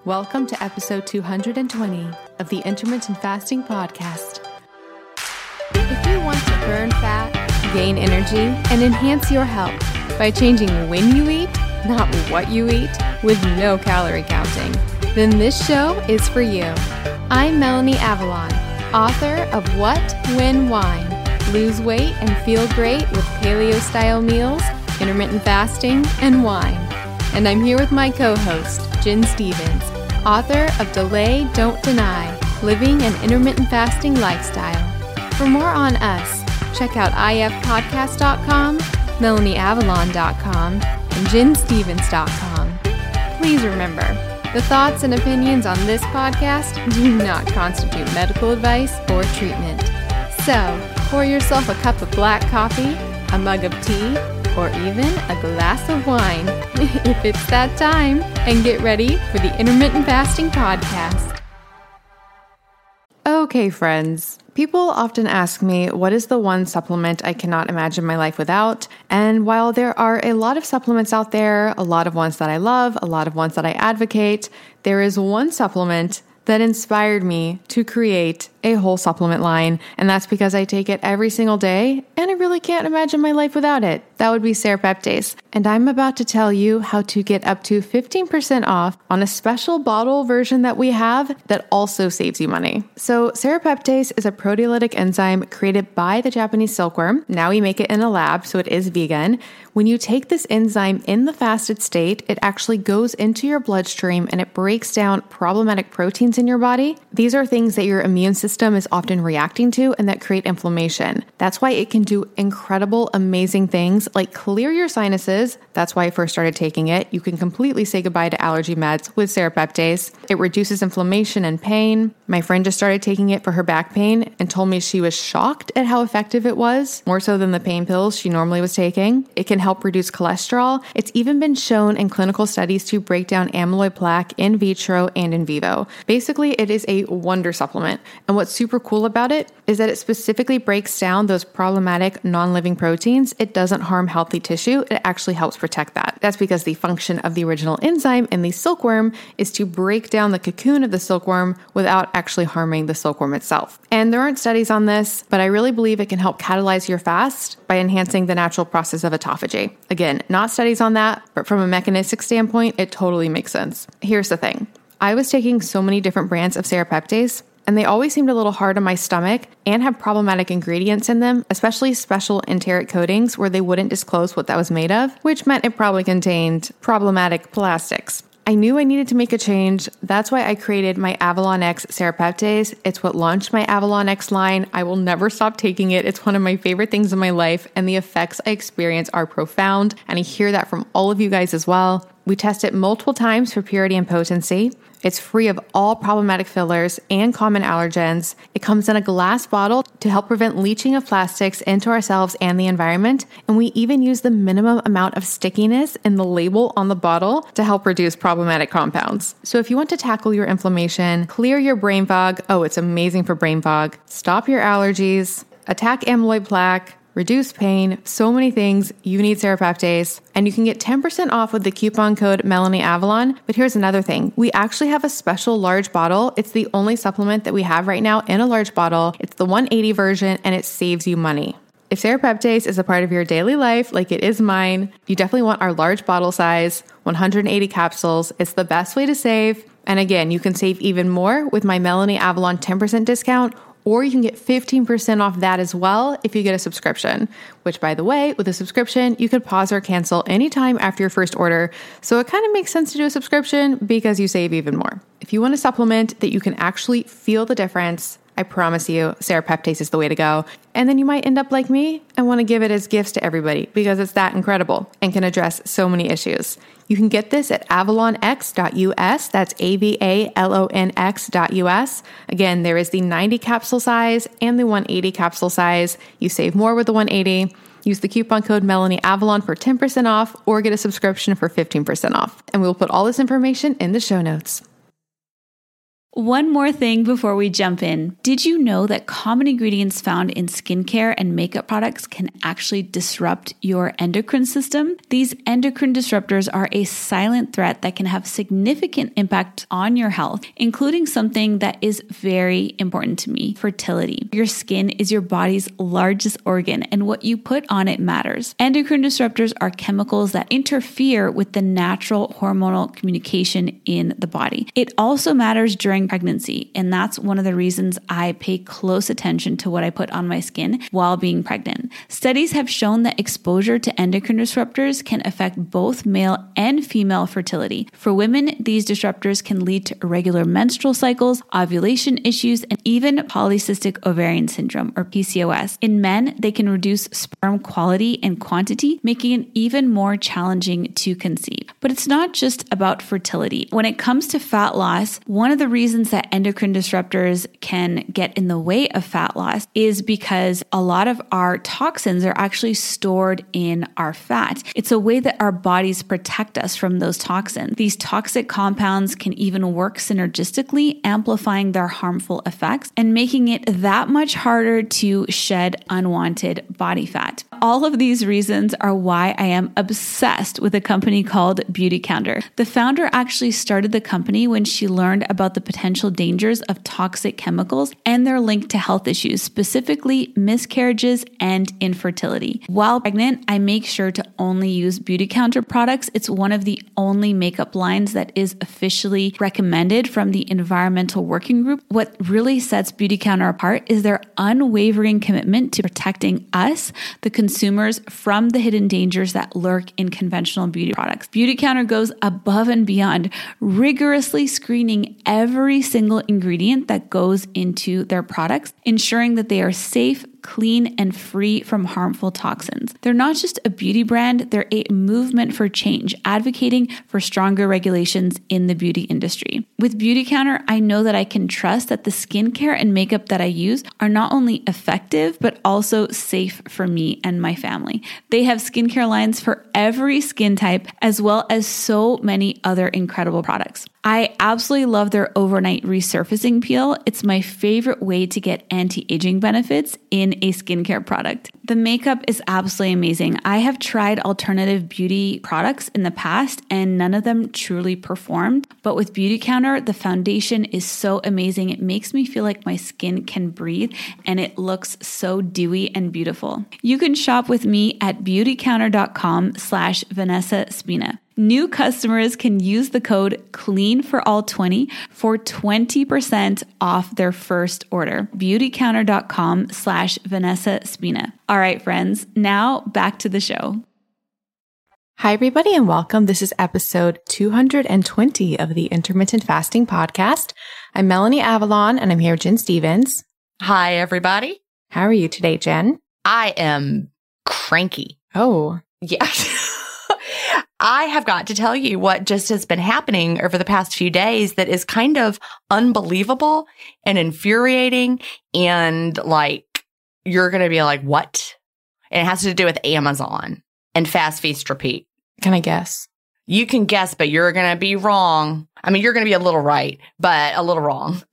Welcome to episode 220 of the Intermittent Fasting Podcast. If you want to burn fat, gain energy, and enhance your health by changing when you eat, not what you eat, with no calorie counting, then this show is for you. I'm Melanie Avalon, author of What, When, Wine, Lose Weight and Feel Great with Paleo-Style Meals, Intermittent Fasting, and Wine. And I'm here with my co-host, Jen Stevens, author of Delay, Don't Deny, Living an Intermittent Fasting Lifestyle. For more on us, check out ifpodcast.com, melanieavalon.com, and jenstevens.com. Please remember, the thoughts and opinions on this podcast do not constitute medical advice or treatment. So, pour yourself a cup of black coffee, a mug of tea, or even a glass of wine, if it's that time, and get ready for the Intermittent Fasting Podcast. Okay, friends. People often ask me, what is the one supplement I cannot imagine my life without? And while there are a lot of supplements out there, a lot of ones that I love, a lot of ones that I advocate, there is one supplement that inspired me to create a whole supplement line, and that's because I take it every single day, and I really can't imagine my life without it. That would be Serapeptase, and I'm about to tell you how to get up to 15% off on a special bottle version that we have that also saves you money. So Serapeptase is a proteolytic enzyme created by the Japanese silkworm. Now we make it in a lab, so it is vegan. When you take this enzyme in the fasted state, it actually goes into your bloodstream and it breaks down problematic proteins in your body. These are things that your immune system is often reacting to and that create inflammation. That's why it can do incredible, amazing things like clear your sinuses. That's why I first started taking it. You can completely say goodbye to allergy meds with Serapeptase. It reduces inflammation and pain. My friend just started taking it for her back pain and told me she was shocked at how effective it was, more so than the pain pills she normally was taking. It can help reduce cholesterol. It's even been shown in clinical studies to break down amyloid plaque in vitro and in vivo. Basically, it is a wonder supplement. And what's super cool about it is that it specifically breaks down those problematic non-living proteins. It doesn't harm healthy tissue. It actually helps protect that. That's because the function of the original enzyme in the silkworm is to break down the cocoon of the silkworm without actually harming the silkworm itself. And there aren't studies on this, but I really believe it can help catalyze your fast by enhancing the natural process of autophagy. Again, not studies on that, but from a mechanistic standpoint, it totally makes sense. Here's the thing. I was taking so many different brands of Serapeptase, and they always seemed a little hard on my stomach and had problematic ingredients in them, especially special enteric coatings where they wouldn't disclose what that was made of, which meant it probably contained problematic plastics. I knew I needed to make a change. That's why I created my Avalon X Serapeptase. It's what launched my Avalon X line. I will never stop taking it. It's one of my favorite things in my life, and the effects I experience are profound, and I hear that from all of you guys as well. We test it multiple times for purity and potency. It's free of all problematic fillers and common allergens. It comes in a glass bottle to help prevent leaching of plastics into ourselves and the environment. And we even use the minimum amount of stickiness in the label on the bottle to help reduce problematic compounds. So if you want to tackle your inflammation, clear your brain fog, it's amazing for brain fog, stop your allergies, attack amyloid plaque, reduce pain, so many things, you need Serapeptase. And you can get 10% off with the coupon code MelanieAvalon. But here's another thing. We actually have a special large bottle. It's the only supplement that we have right now in a large bottle. It's the 180 version, and it saves you money. If Serapeptase is a part of your daily life, like it is mine, you definitely want our large bottle size, 180 capsules. It's the best way to save. And again, you can save even more with my Melanie Avalon 10% discount, or you can get 15% off that as well if you get a subscription, which, by the way, with a subscription, you could pause or cancel anytime after your first order. So it kind of makes sense to do a subscription because you save even more. If you want a supplement that you can actually feel the difference, I promise you, Serapeptase is the way to go. And then you might end up like me and want to give it as gifts to everybody because it's that incredible and can address so many issues. You can get this at avalonx.us. That's avalonx.us. Again, there is the 90 capsule size and the 180 capsule size. You save more with the 180. Use the coupon code MelanieAvalon for 10% off or get a subscription for 15% off. And we will put all this information in the show notes. One more thing before we jump in. Did you know that common ingredients found in skincare and makeup products can actually disrupt your endocrine system? These endocrine disruptors are a silent threat that can have significant impact on your health, including something that is very important to me, fertility. Your skin is your body's largest organ, and what you put on it matters. Endocrine disruptors are chemicals that interfere with the natural hormonal communication in the body. It also matters during pregnancy, and that's one of the reasons I pay close attention to what I put on my skin while being pregnant. Studies have shown that exposure to endocrine disruptors can affect both male and female fertility. For women, these disruptors can lead to irregular menstrual cycles, ovulation issues, and even polycystic ovarian syndrome, or PCOS. In men, they can reduce sperm quality and quantity, making it even more challenging to conceive. But it's not just about fertility. When it comes to fat loss, one of the reasons that endocrine disruptors can get in the way of fat loss is because a lot of our toxins are actually stored in our fat. It's a way that our bodies protect us from those toxins. These toxic compounds can even work synergistically, amplifying their harmful effects and making it that much harder to shed unwanted body fat. All of these reasons are why I am obsessed with a company called Beautycounter. The founder actually started the company when she learned about the potential dangers of toxic chemicals and their link to health issues, specifically miscarriages and infertility. While pregnant, I make sure to only use Beautycounter products. It's one of the only makeup lines that is officially recommended from the Environmental Working Group. What really sets Beautycounter apart is their unwavering commitment to protecting us, the consumers, from the hidden dangers that lurk in conventional beauty products. Beautycounter goes above and beyond, rigorously screening every single ingredient that goes into their products, ensuring that they are safe, clean, and free from harmful toxins. They're not just a beauty brand, they're a movement for change, advocating for stronger regulations in the beauty industry. With Beautycounter, I know that I can trust that the skincare and makeup that I use are not only effective, but also safe for me and my family. They have skincare lines for every skin type, as well as so many other incredible products. I absolutely love their overnight resurfacing peel. It's my favorite way to get anti-aging benefits in a skincare product. The makeup is absolutely amazing. I have tried alternative beauty products in the past and none of them truly performed. But with Beautycounter, the foundation is so amazing. It makes me feel like my skin can breathe and it looks so dewy and beautiful. You can shop with me at beautycounter.com/Vanessa Spina. New customers can use the code CLEANFORALL20 for 20% off their first order. Beautycounter.com/Vanessa Spina. All right, friends, now back to the show. Hi, everybody, and welcome. This is episode 220 of the Intermittent Fasting Podcast. I'm Melanie Avalon, and I'm here with Jen Stevens. Hi, everybody. How are you today, Jen? I am cranky. Oh. Yeah. I have got to tell you what just has been happening over the past few days that is kind of unbelievable and infuriating. And like, you're going to be like, what? And it has to do with Amazon and Fast Feast Repeat. Can I guess? You can guess, but you're going to be wrong. I mean, you're going to be a little right, but a little wrong.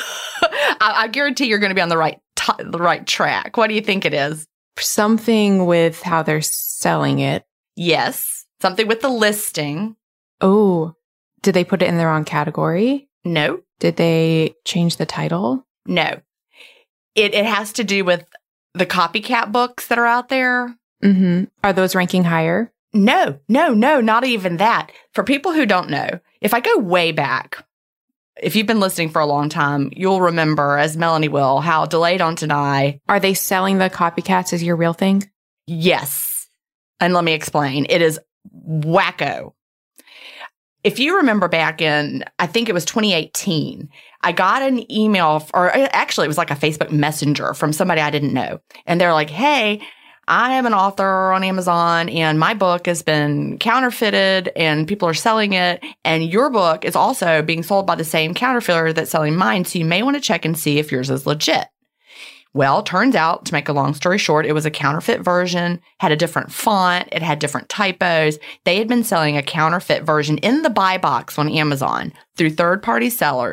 I guarantee you're going to be on the right track. What do you think it is? Something with how they're selling it. Yes. Something with the listing. Oh, did they put it in the wrong category? No. Did they change the title? No. It has to do with the copycat books that are out there. Mm-hmm. Are those ranking higher? No, not even that. For people who don't know, if I go way back, if you've been listening for a long time, you'll remember, as Melanie will, how Delayed on Deny. Are they selling the copycats as your real thing? Yes. And let me explain. It is wacko. If you remember back in, I think it was 2018, I got an email, or actually it was like a Facebook Messenger from somebody I didn't know. And they're like, hey, I am an author on Amazon and my book has been counterfeited and people are selling it. And your book is also being sold by the same counterfeiter that's selling mine. So you may want to check and see if yours is legit. Well, turns out, to make a long story short, it was a counterfeit version, had a different font, it had different typos. They had been selling a counterfeit version in the buy box on Amazon through third-party sellers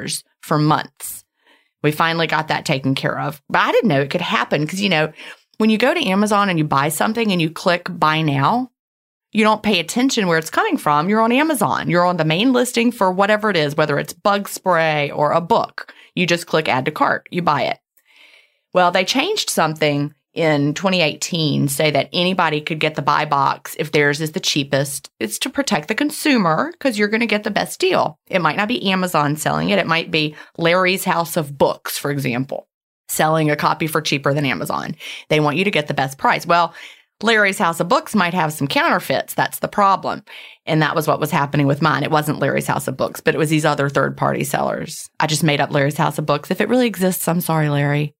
for months. We finally got that taken care of. But I didn't know it could happen because, when you go to Amazon and you buy something and you click buy now, you don't pay attention where it's coming from. You're on Amazon. You're on the main listing for whatever it is, whether it's bug spray or a book. You just click add to cart. You buy it. Well, they changed something in 2018, say that anybody could get the buy box if theirs is the cheapest. It's to protect the consumer because you're going to get the best deal. It might not be Amazon selling it. It might be Larry's House of Books, for example, selling a copy for cheaper than Amazon. They want you to get the best price. Well, Larry's House of Books might have some counterfeits. That's the problem. And that was what was happening with mine. It wasn't Larry's House of Books, but it was these other third-party sellers. I just made up Larry's House of Books. If it really exists, I'm sorry, Larry.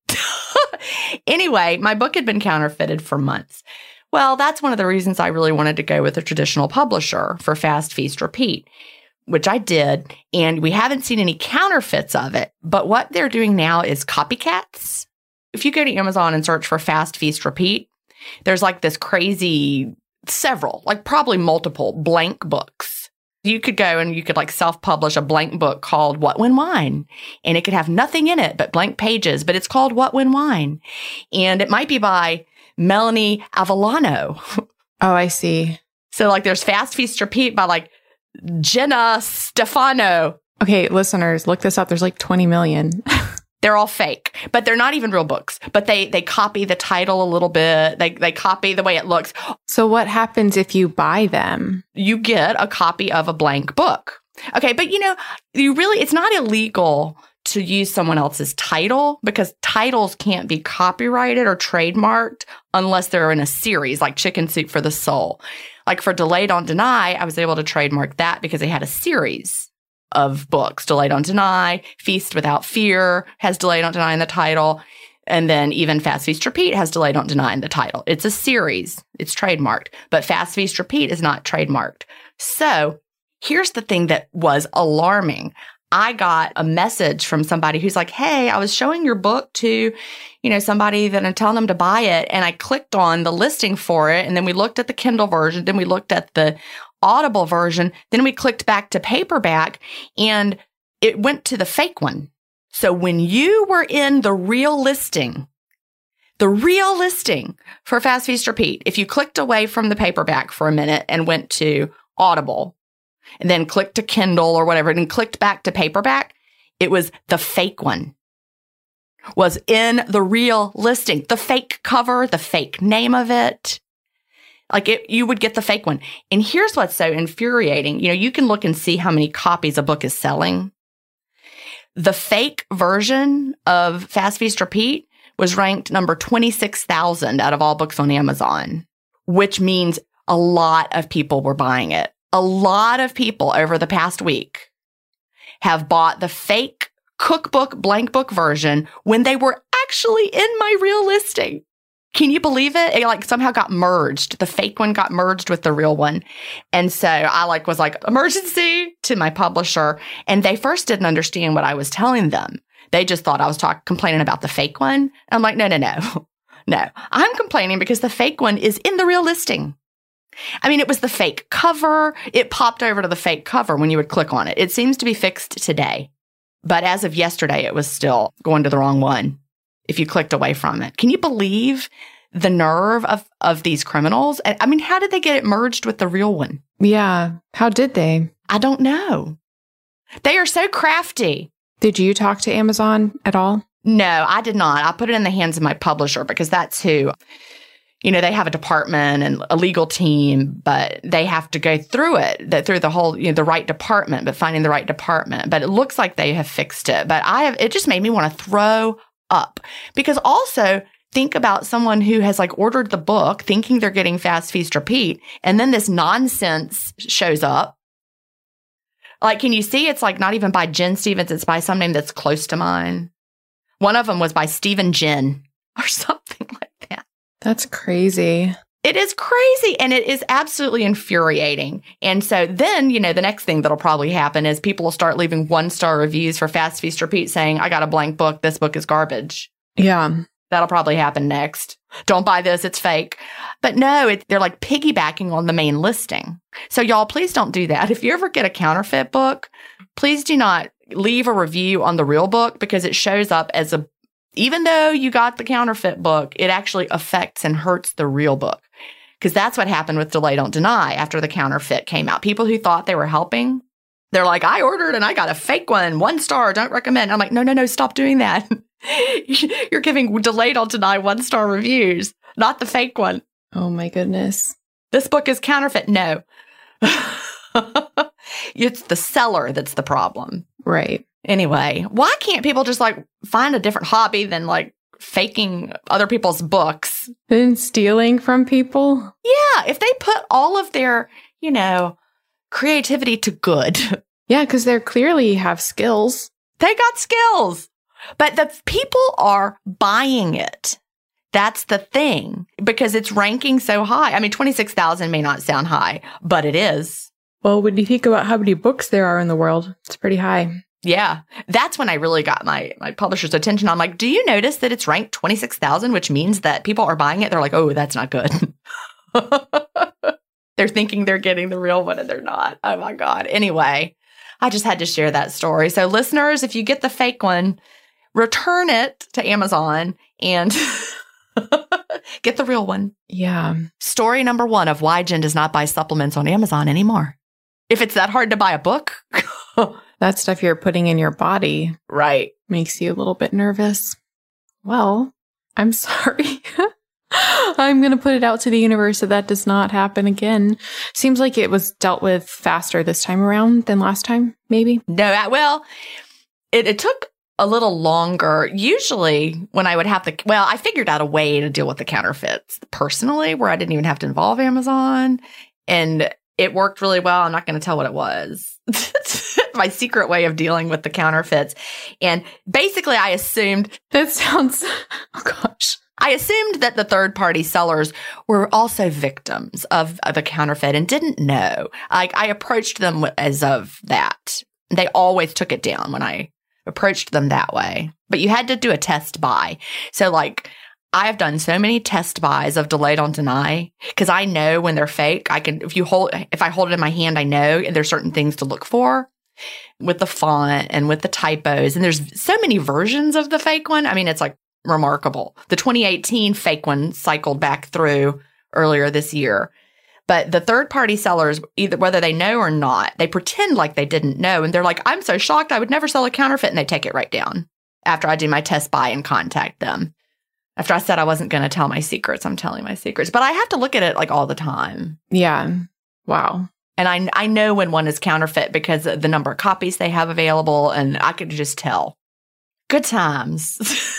Anyway, my book had been counterfeited for months. Well, that's one of the reasons I really wanted to go with a traditional publisher for Fast, Feast, Repeat, which I did. And we haven't seen any counterfeits of it. But what they're doing now is copycats. If you go to Amazon and search for Fast, Feast, Repeat, there's like this crazy several, like probably multiple blank books. You could go and you could like self-publish a blank book called What When Wine. And it could have nothing in it but blank pages, but it's called What When Wine. And it might be by Melanie Avellano. Oh, I see. So like there's Fast, Feast, Repeat by like Jenna Stefano. Okay, listeners, look this up. There's like 20 million. They're all fake, but they're not even real books. But they copy the title a little bit. They copy the way it looks. So what happens if you buy them? You get a copy of a blank book. Okay, but it's not illegal to use someone else's title because titles can't be copyrighted or trademarked unless they're in a series like Chicken Soup for the Soul. Like for Delay Don't Deny, I was able to trademark that because they had a series of books. Delay Don't Deny, Feast Without Fear has Delay Don't Deny in the title. And then even Fast Feast Repeat has Delay Don't Deny in the title. It's a series. It's trademarked. But Fast Feast Repeat is not trademarked. So here's the thing that was alarming. I got a message from somebody who's like, hey, I was showing your book to, somebody that I'm telling them to buy it. And I clicked on the listing for it. And then we looked at the Kindle version. Then we looked at the Audible version. Then we clicked back to paperback and it went to the fake one. So when you were in the real listing for Fast Feast Repeat, if you clicked away from the paperback for a minute and went to Audible and then clicked to Kindle or whatever and clicked back to paperback, it was the fake one. Was in the real listing. The fake cover, the fake name of it. You would get the fake one. And here's what's so infuriating. You can look and see how many copies a book is selling. The fake version of Fast Feast Repeat was ranked number 26,000 out of all books on Amazon, which means a lot of people were buying it. A lot of people over the past week have bought the fake cookbook, blank book version when they were actually in my real listing. Can you believe it? It somehow got merged. The fake one got merged with the real one. And so I was emergency to my publisher. And they first didn't understand what I was telling them. They just thought I was complaining about the fake one. And I'm like, no. No, I'm complaining because the fake one is in the real listing. I mean, it was the fake cover. It popped over to the fake cover when you would click on it. It seems to be fixed today. But as of yesterday, it was still going to the wrong one if you clicked away from it. Can you believe the nerve of these criminals? I mean, how did they get it merged with the real one? Yeah. How did they? I don't know. They are so crafty. Did you talk to Amazon at all? No, I did not. I put it in the hands of my publisher because that's who, they have a department and a legal team, but they have to go through it, through the whole, the right department, but finding the right department. But it looks like they have fixed it. But it just made me want to throw up because also think about someone who has ordered the book thinking they're getting Fast Feast Repeat. And then this nonsense shows up. Can you see it's not even by Jen Stevens. It's by some name that's close to mine. One of them was by Stephen Jen or something like that. That's crazy. It is crazy, and it is absolutely infuriating. And so then, the next thing that'll probably happen is people will start leaving 1-star reviews for Fast Feast Repeat saying, I got a blank book. This book is garbage. Yeah. That'll probably happen next. Don't buy this. It's fake. But no, they're piggybacking on the main listing. So y'all, please don't do that. If you ever get a counterfeit book, please do not leave a review on the real book because it shows up as even though you got the counterfeit book, it actually affects and hurts the real book. Because that's what happened with Delay Don't Deny after the counterfeit came out. People who thought they were helping, they're like, I ordered and I got a fake one, 1 star, don't recommend. I'm like, no, stop doing that. You're giving Delay Don't Deny 1-star reviews, not the fake one. Oh my goodness. This book is counterfeit. No. It's the seller that's the problem. Right. Anyway, why can't people just like find a different hobby than like faking other people's books? And stealing from people? Yeah, if they put all of their, creativity to good. Yeah, because they clearly have skills. They got skills. But the people are buying it. That's the thing, because it's ranking so high. I mean, 26,000 may not sound high, but it is. Well, when you think about how many books there are in the world, it's pretty high. Yeah. That's when I really got my publisher's attention. I'm like, do you notice that it's ranked 26,000, which means that people are buying it? They're like, oh, that's not good. They're thinking they're getting the real one and they're not. Oh my God. Anyway, I just had to share that story. So listeners, if you get the fake one, return it to Amazon and get the real one. Yeah. Story number 1 of why Jen does not buy supplements on Amazon anymore. If it's that hard to buy a book. That stuff you're putting in your body. Right. Makes you a little bit nervous. Well, I'm sorry. I'm going to put it out to the universe that does not happen again. Seems like it was dealt with faster this time around than last time, maybe. No, well, it took a little longer. Usually when I would have I figured out a way to deal with the counterfeits personally where I didn't even have to involve Amazon. And it worked really well. I'm not going to tell what it was. My secret way of dealing with the counterfeits. And basically I assumed that sounds, oh gosh. I assumed that the third-party sellers were also victims of the counterfeit and didn't know. I approached them as of that. They always took it down when I approached them that way. But you had to do a test buy. So like I've done so many test buys of Delay Don't Deny because I know when they're fake. If I hold it in my hand, I know there's certain things to look for with the font and with the typos. And there's so many versions of the fake one. I mean, it's like remarkable. The 2018 fake one cycled back through earlier this year. But the third-party sellers, either whether they know or not, they pretend like they didn't know. And they're like, I'm so shocked, I would never sell a counterfeit. And they take it right down after I do my test buy and contact them. After I said I wasn't going to tell my secrets, I'm telling my secrets. But I have to look at it like all the time. Yeah. Wow. And I know when one is counterfeit because of the number of copies they have available. And I could just tell. Good times.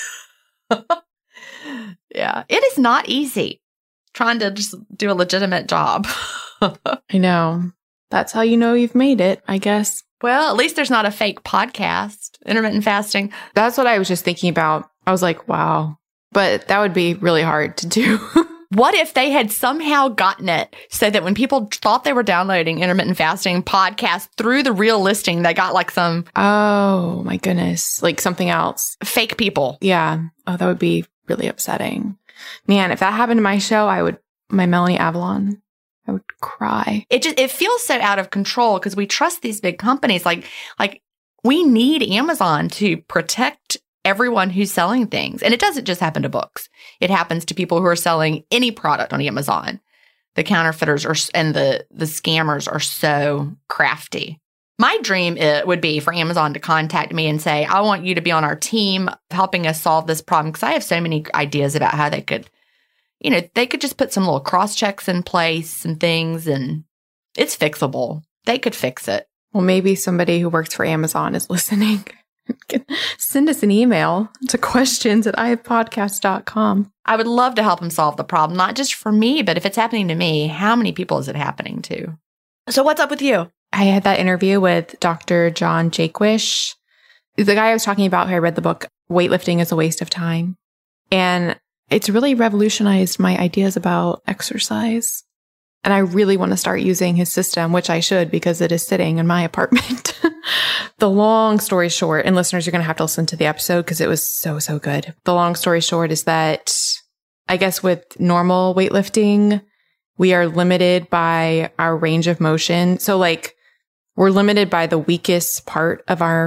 Yeah. It is not easy trying to just do a legitimate job. I know. That's how you know you've made it, I guess. Well, at least there's not a fake podcast, intermittent fasting. That's what I was just thinking about. I was like, wow. But that would be really hard to do. What if they had somehow gotten it so that when people thought they were downloading intermittent fasting podcast through the real listing, they got like some... Oh, my goodness. Like something else. Fake people. Yeah. Oh, that would be really upsetting. Man, if that happened to my show, my Melanie Avalon, I would cry. It feels so out of control because we trust these big companies. Like we need Amazon to protect everyone who's selling things. And it doesn't just happen to books. It happens to people who are selling any product on Amazon. The counterfeiters and the scammers are so crafty. My dream would be for Amazon to contact me and say, I want you to be on our team helping us solve this problem. Because I have so many ideas about how they could, they could just put some little cross checks in place and things, and it's fixable. They could fix it. Well, maybe somebody who works for Amazon is listening. Send us an email to questions@ihapodcast.com. I would love to help them solve the problem, not just for me, but if it's happening to me, how many people is it happening to? So what's up with you? I had that interview with Dr. John Jaquish, the guy I was talking about who I read the book, Weightlifting is a Waste of Time. And it's really revolutionized my ideas about exercise. And I really want to start using his system, which I should because it is sitting in my apartment. The long story short, and listeners, you're going to have to listen to the episode because it was so, so good. The long story short is that I guess with normal weightlifting, we are limited by our range of motion. So like we're limited by the weakest part of our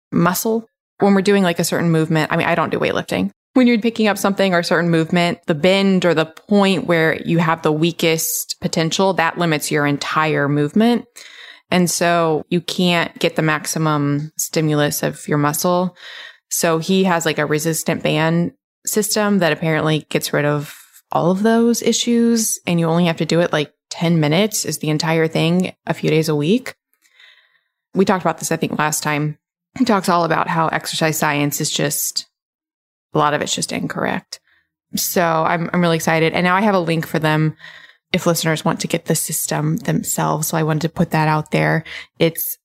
muscle. When we're doing like a certain movement, I mean, I don't do weightlifting. When you're picking up something or a certain movement, the bend or the point where you have the weakest potential, that limits your entire movement. And so you can't get the maximum stimulus of your muscle. So he has like a resistant band system that apparently gets rid of all of those issues. And you only have to do it like 10 minutes is the entire thing a few days a week. We talked about this, I think, last time. He talks all about how exercise science is just, a lot of it's just incorrect. So I'm really excited. And now I have a link for them if listeners want to get the system themselves. So I wanted to put that out there. It's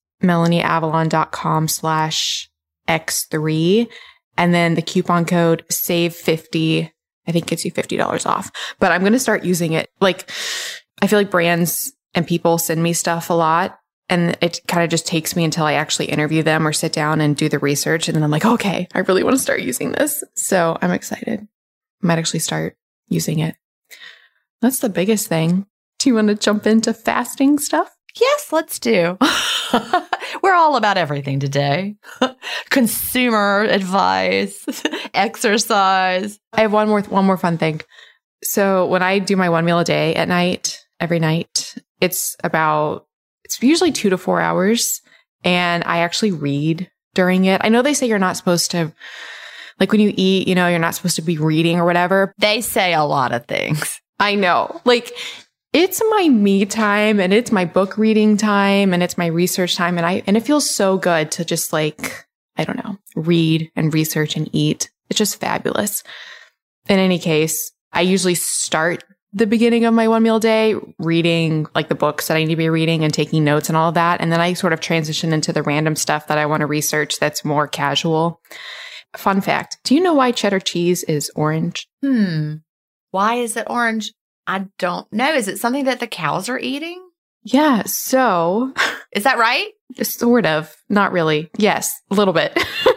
melanieavalon.com/X3. And then the coupon code SAVE50, I think gets you $50 off. But I'm going to start using it. Like, I feel like brands and people send me stuff a lot. And it kind of just takes me until I actually interview them or sit down and do the research. And then I'm like, okay, I really want to start using this. So I'm excited. I might actually start using it. That's the biggest thing. Do you want to jump into fasting stuff? Yes, let's do. We're all about everything today. Consumer advice, exercise. I have one more fun thing. So when I do my one meal a day at night, every night, it's usually 2 to 4 hours. And I actually read during it. I know they say you're not supposed to, like when you eat, you're not supposed to be reading or whatever. They say a lot of things. I know. Like, it's my me time and it's my book reading time and it's my research time. And it feels so good to just like, I don't know, read and research and eat. It's just fabulous. In any case, I usually start the beginning of my one meal day reading like the books that I need to be reading and taking notes and all of that. And then I sort of transition into the random stuff that I want to research that's more casual. Fun fact. Do you know why cheddar cheese is orange? Why is it orange? I don't know. Is it something that the cows are eating? Yeah. So is that right? Sort of. Not really. Yes, a little bit.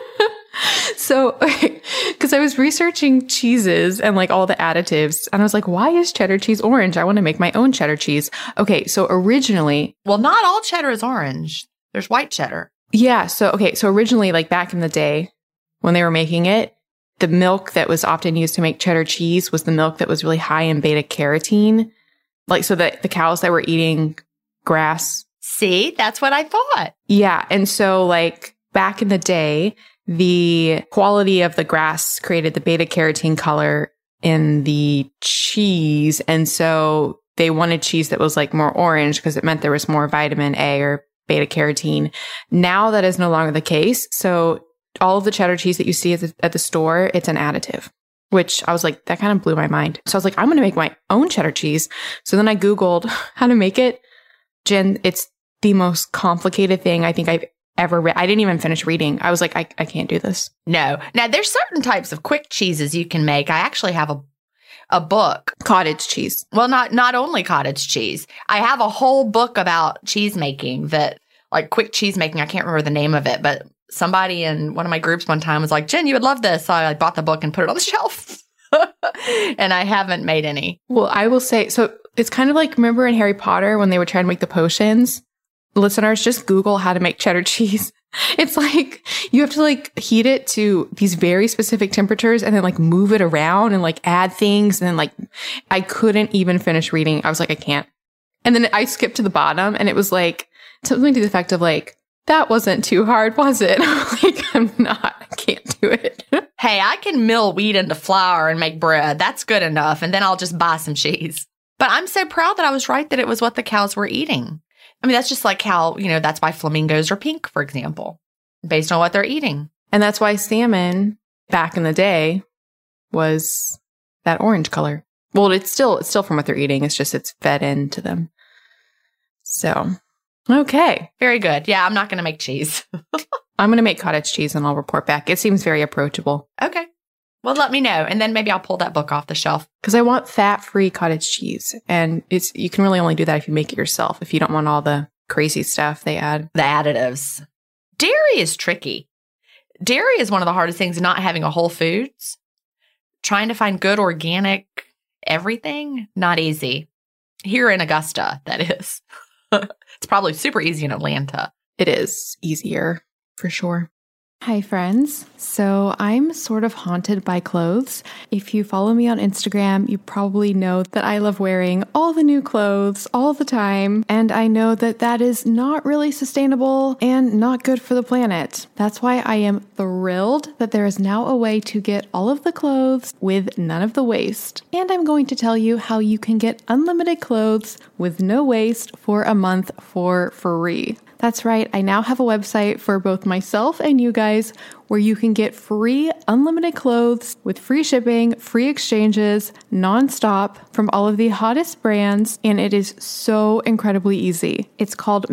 So, because I was researching cheeses and like all the additives, and I was like, why is cheddar cheese orange? I want to make my own cheddar cheese. Okay. So originally. Well, not all cheddar is orange. There's white cheddar. Yeah. So originally, like back in the day when they were making it, the milk that was often used to make cheddar cheese was the milk that was really high in beta carotene. Like, so that the cows that were eating grass. See, that's what I thought. Yeah. And so like back in the day, the quality of the grass created the beta carotene color in the cheese. And so they wanted cheese that was like more orange because it meant there was more vitamin A or beta carotene. Now that is no longer the case. So all of the cheddar cheese that you see at the store, it's an additive, which I was like, that kind of blew my mind. So I was like, I'm going to make my own cheddar cheese. So then I Googled how to make it. Jen, it's the most complicated thing I think I've ever read. I didn't even finish reading. I was like, I can't do this. No. Now, there's certain types of quick cheeses you can make. I actually have a book. Cottage cheese. Well, not only cottage cheese. I have a whole book about cheese making that, like quick cheese making. I can't remember the name of it, but somebody in one of my groups one time was like, Jen, you would love this. So I bought the book and put it on the shelf. And I haven't made any. Well, I will say, so it's kind of like, remember in Harry Potter when they were trying to make the potions? Listeners, just Google how to make cheddar cheese. It's like you have to like heat it to these very specific temperatures and then like move it around and like add things. And then like I couldn't even finish reading. I was like, I can't. And then I skipped to the bottom and it was like something to the effect of like, that wasn't too hard, was it? Like, I can't do it. Hey, I can mill wheat into flour and make bread. That's good enough. And then I'll just buy some cheese. But I'm so proud that I was right that it was what the cows were eating. I mean, that's just like how, that's why flamingos are pink, for example, based on what they're eating. And that's why salmon back in the day was that orange color. Well, it's still from what they're eating. It's just it's fed into them. So, okay. Very good. Yeah, I'm not going to make cheese. I'm going to make cottage cheese and I'll report back. It seems very approachable. Okay. Well, let me know. And then maybe I'll pull that book off the shelf. Because I want fat-free cottage cheese. And you can really only do that if you make it yourself. If you don't want all the crazy stuff they add. The additives. Dairy is tricky. Dairy is one of the hardest things, not having a Whole Foods. Trying to find good organic everything, not easy. Here in Augusta, that is. It's probably super easy in Atlanta. It is easier, for sure. Hi, friends. So I'm sort of haunted by clothes. If you follow me on Instagram, you probably know that I love wearing all the new clothes all the time. And I know that that is not really sustainable and not good for the planet. That's why I am thrilled that there is now a way to get all of the clothes with none of the waste. And I'm going to tell you how you can get unlimited clothes with no waste for a month for free. That's right, I now have a website for both myself and you guys where you can get free unlimited clothes with free shipping, free exchanges, nonstop from all of the hottest brands, and it is so incredibly easy. It's called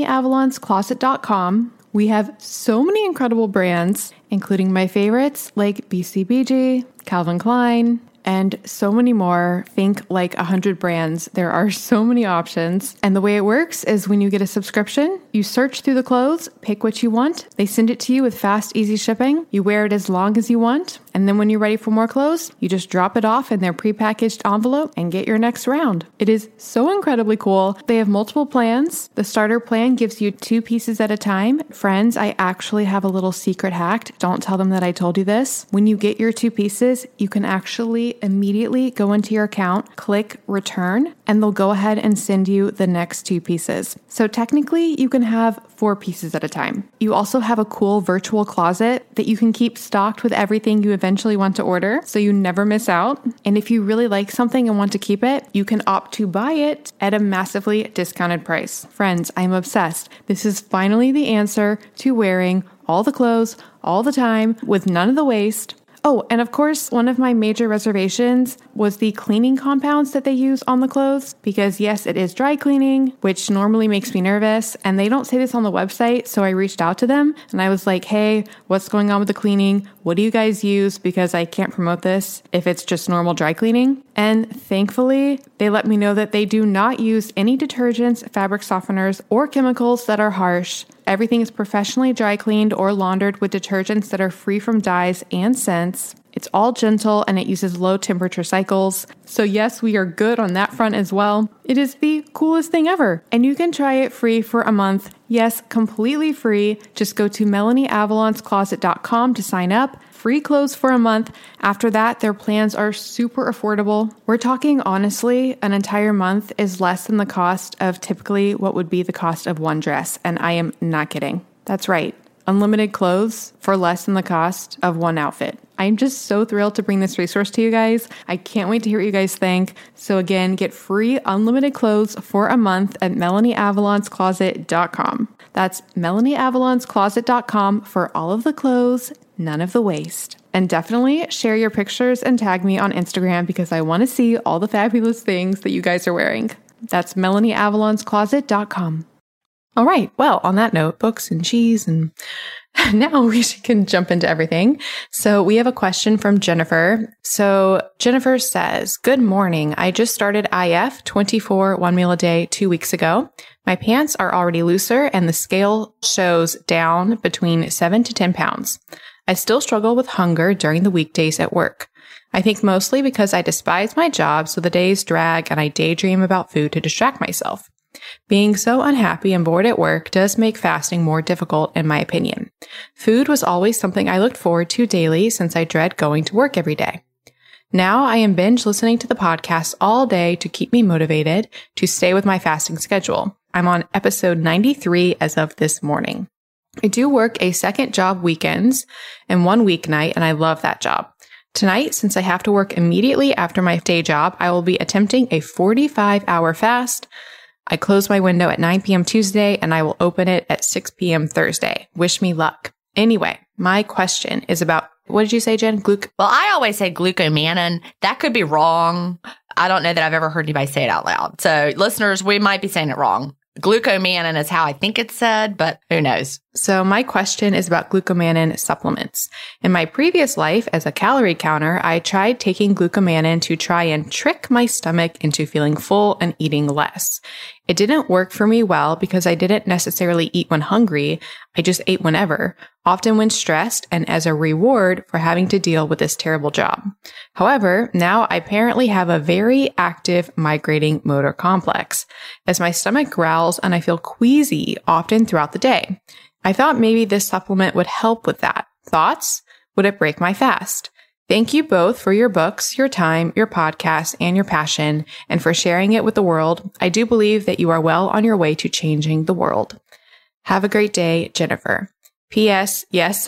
MelanieAvalonsCloset.com. We have so many incredible brands, including my favorites like BCBG, Calvin Klein, and so many more. Think like 100 brands. There are so many options. And the way it works is when you get a subscription, you search through the clothes, pick what you want. They send it to you with fast, easy shipping. You wear it as long as you want. And then when you're ready for more clothes, you just drop it off in their prepackaged envelope and get your next round. It is so incredibly cool. They have multiple plans. The starter plan gives you 2 pieces at a time. Friends, I actually have a little secret hack. Don't tell them that I told you this. When you get your 2 pieces, you can actually immediately go into your account, click return, and they'll go ahead and send you the next 2 pieces. So technically, you can have 4 pieces at a time. You also have a cool virtual closet that you can keep stocked with everything you eventually want to order, so you never miss out. And if you really like something and want to keep it, you can opt to buy it at a massively discounted price. Friends, I'm obsessed. This is finally the answer to wearing all the clothes all the time with none of the waste. Oh, and of course, one of my major reservations was the cleaning compounds that they use on the clothes, because yes, it is dry cleaning, which normally makes me nervous, and they don't say this on the website, so I reached out to them, and I was like, hey, what's going on with the cleaning? What do you guys use? Because I can't promote this if it's just normal dry cleaning. And thankfully, they let me know that they do not use any detergents, fabric softeners, or chemicals that are harsh. Everything is professionally dry cleaned or laundered with detergents that are free from dyes and scents. It's all gentle and it uses low temperature cycles. So yes, we are good on that front as well. It is the coolest thing ever. And you can try it free for a month. Yes, completely free. Just go to MelanieAvalonsCloset.com to sign up. Free clothes for a month. After that, their plans are super affordable. We're talking honestly, an entire month is less than the cost of typically what would be the cost of one dress. And I am not kidding. That's right. Unlimited clothes for less than the cost of one outfit. I'm just so thrilled to bring this resource to you guys. I can't wait to hear what you guys think. So again, get free unlimited clothes for a month at MelanieAvalonsCloset.com. That's MelanieAvalonsCloset.com for all of the clothes, none of the waste. And definitely share your pictures and tag me on Instagram because I want to see all the fabulous things that you guys are wearing. That's MelanieAvalonsCloset.com. All right. Well, on that note, books and cheese, and now we can jump into everything. So we have a question from Jennifer. So Jennifer says, good morning. I just started IF 24 one meal a day 2 weeks ago. My pants are already looser and the scale shows down between 7 to 10 pounds. I still struggle with hunger during the weekdays at work. I think mostly because I despise my job, so the days drag and I daydream about food to distract myself. Being so unhappy and bored at work does make fasting more difficult, in my opinion. Food was always something I looked forward to daily since I dread going to work every day. Now I am binge listening to the podcast all day to keep me motivated to stay with my fasting schedule. I'm on episode 93 as of this morning. I do work a second job weekends and one weeknight, and I love that job. Tonight, since I have to work immediately after my day job, I will be attempting a 45-hour fast. I close my window at 9 p.m. Tuesday and I will open it at 6 p.m. Thursday. Wish me luck. Anyway, my question is about, what did you say, Jen? Well, I always say glucomannan. That could be wrong. I don't know that I've ever heard anybody say it out loud. So listeners, we might be saying it wrong. Glucomannan is how I think it's said, but who knows? So my question is about glucomannan supplements. In my previous life as a calorie counter, I tried taking glucomannan to try and trick my stomach into feeling full and eating less. It didn't work for me well because I didn't necessarily eat when hungry. I just ate whenever, often when stressed and as a reward for having to deal with this terrible job. However, now I apparently have a very active migrating motor complex as my stomach growls and I feel queasy often throughout the day. I thought maybe this supplement would help with that. Thoughts? Would it break my fast? Thank you both for your books, your time, your podcast, and your passion, and for sharing it with the world. I do believe that you are well on your way to changing the world. Have a great day, Jennifer. P.S. Yes.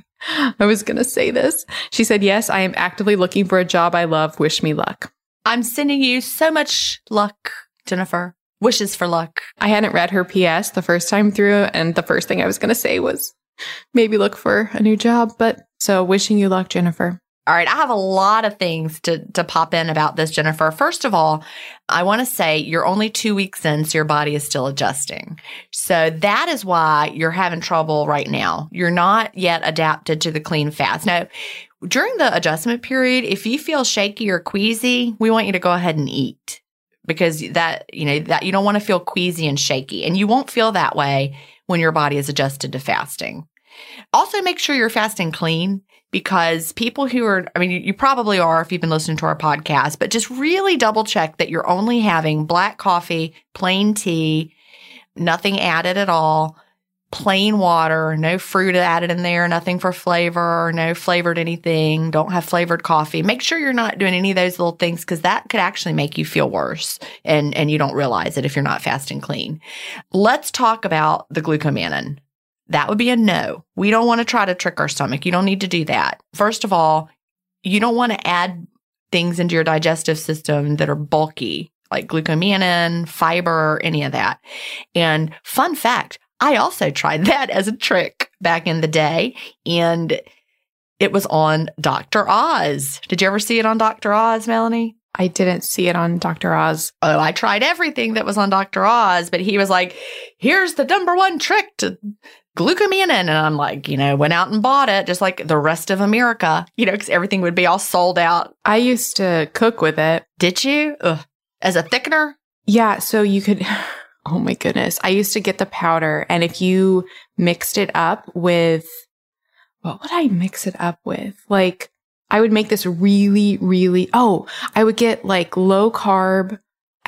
I was going to say this. She said, yes, I am actively looking for a job I love. Wish me luck. I'm sending you so much luck, Jennifer. Wishes for luck. I hadn't read her PS the first time through, and the first thing I was going to say was maybe look for a new job. But so wishing you luck, Jennifer. All right. I have a lot of things to pop in about this, Jennifer. First of all, I want to say you're only 2 weeks in, so your body is still adjusting. So that is why you're having trouble right now. You're not yet adapted to the clean fast. Now, during the adjustment period, if you feel shaky or queasy, we want you to go ahead and eat, because that you don't want to feel queasy and shaky, and you won't feel that way when your body is adjusted to fasting. Also, make sure you're fasting clean, because people who are, you probably are if you've been listening to our podcast, but just really double check that you're only having black coffee, plain tea, nothing added at all, plain water, no fruit added in there, nothing for flavor, no flavored anything, don't have flavored coffee. Make sure you're not doing any of those little things, because that could actually make you feel worse, and you don't realize it if you're not fasting clean. Let's talk about the glucomannan. That would be a no. We don't want to try to trick our stomach. You don't need to do that. First of all, you don't want to add things into your digestive system that are bulky, like glucomannan, fiber, any of that. And fun fact, I also tried that as a trick back in the day, and it was on Dr. Oz. Did you ever see it on Dr. Oz, Melanie? I didn't see it on Dr. Oz. Oh, I tried everything that was on Dr. Oz, but he was like, here's the number one trick to glucomannan. And I'm like, went out and bought it just like the rest of America, because everything would be all sold out. I used to cook with it. Did you? Ugh. As a thickener? Yeah. So you could, oh my goodness. I used to get the powder, and if you mixed it up with, what would I mix it up with? Like, I would make this really, really, I would get like low carb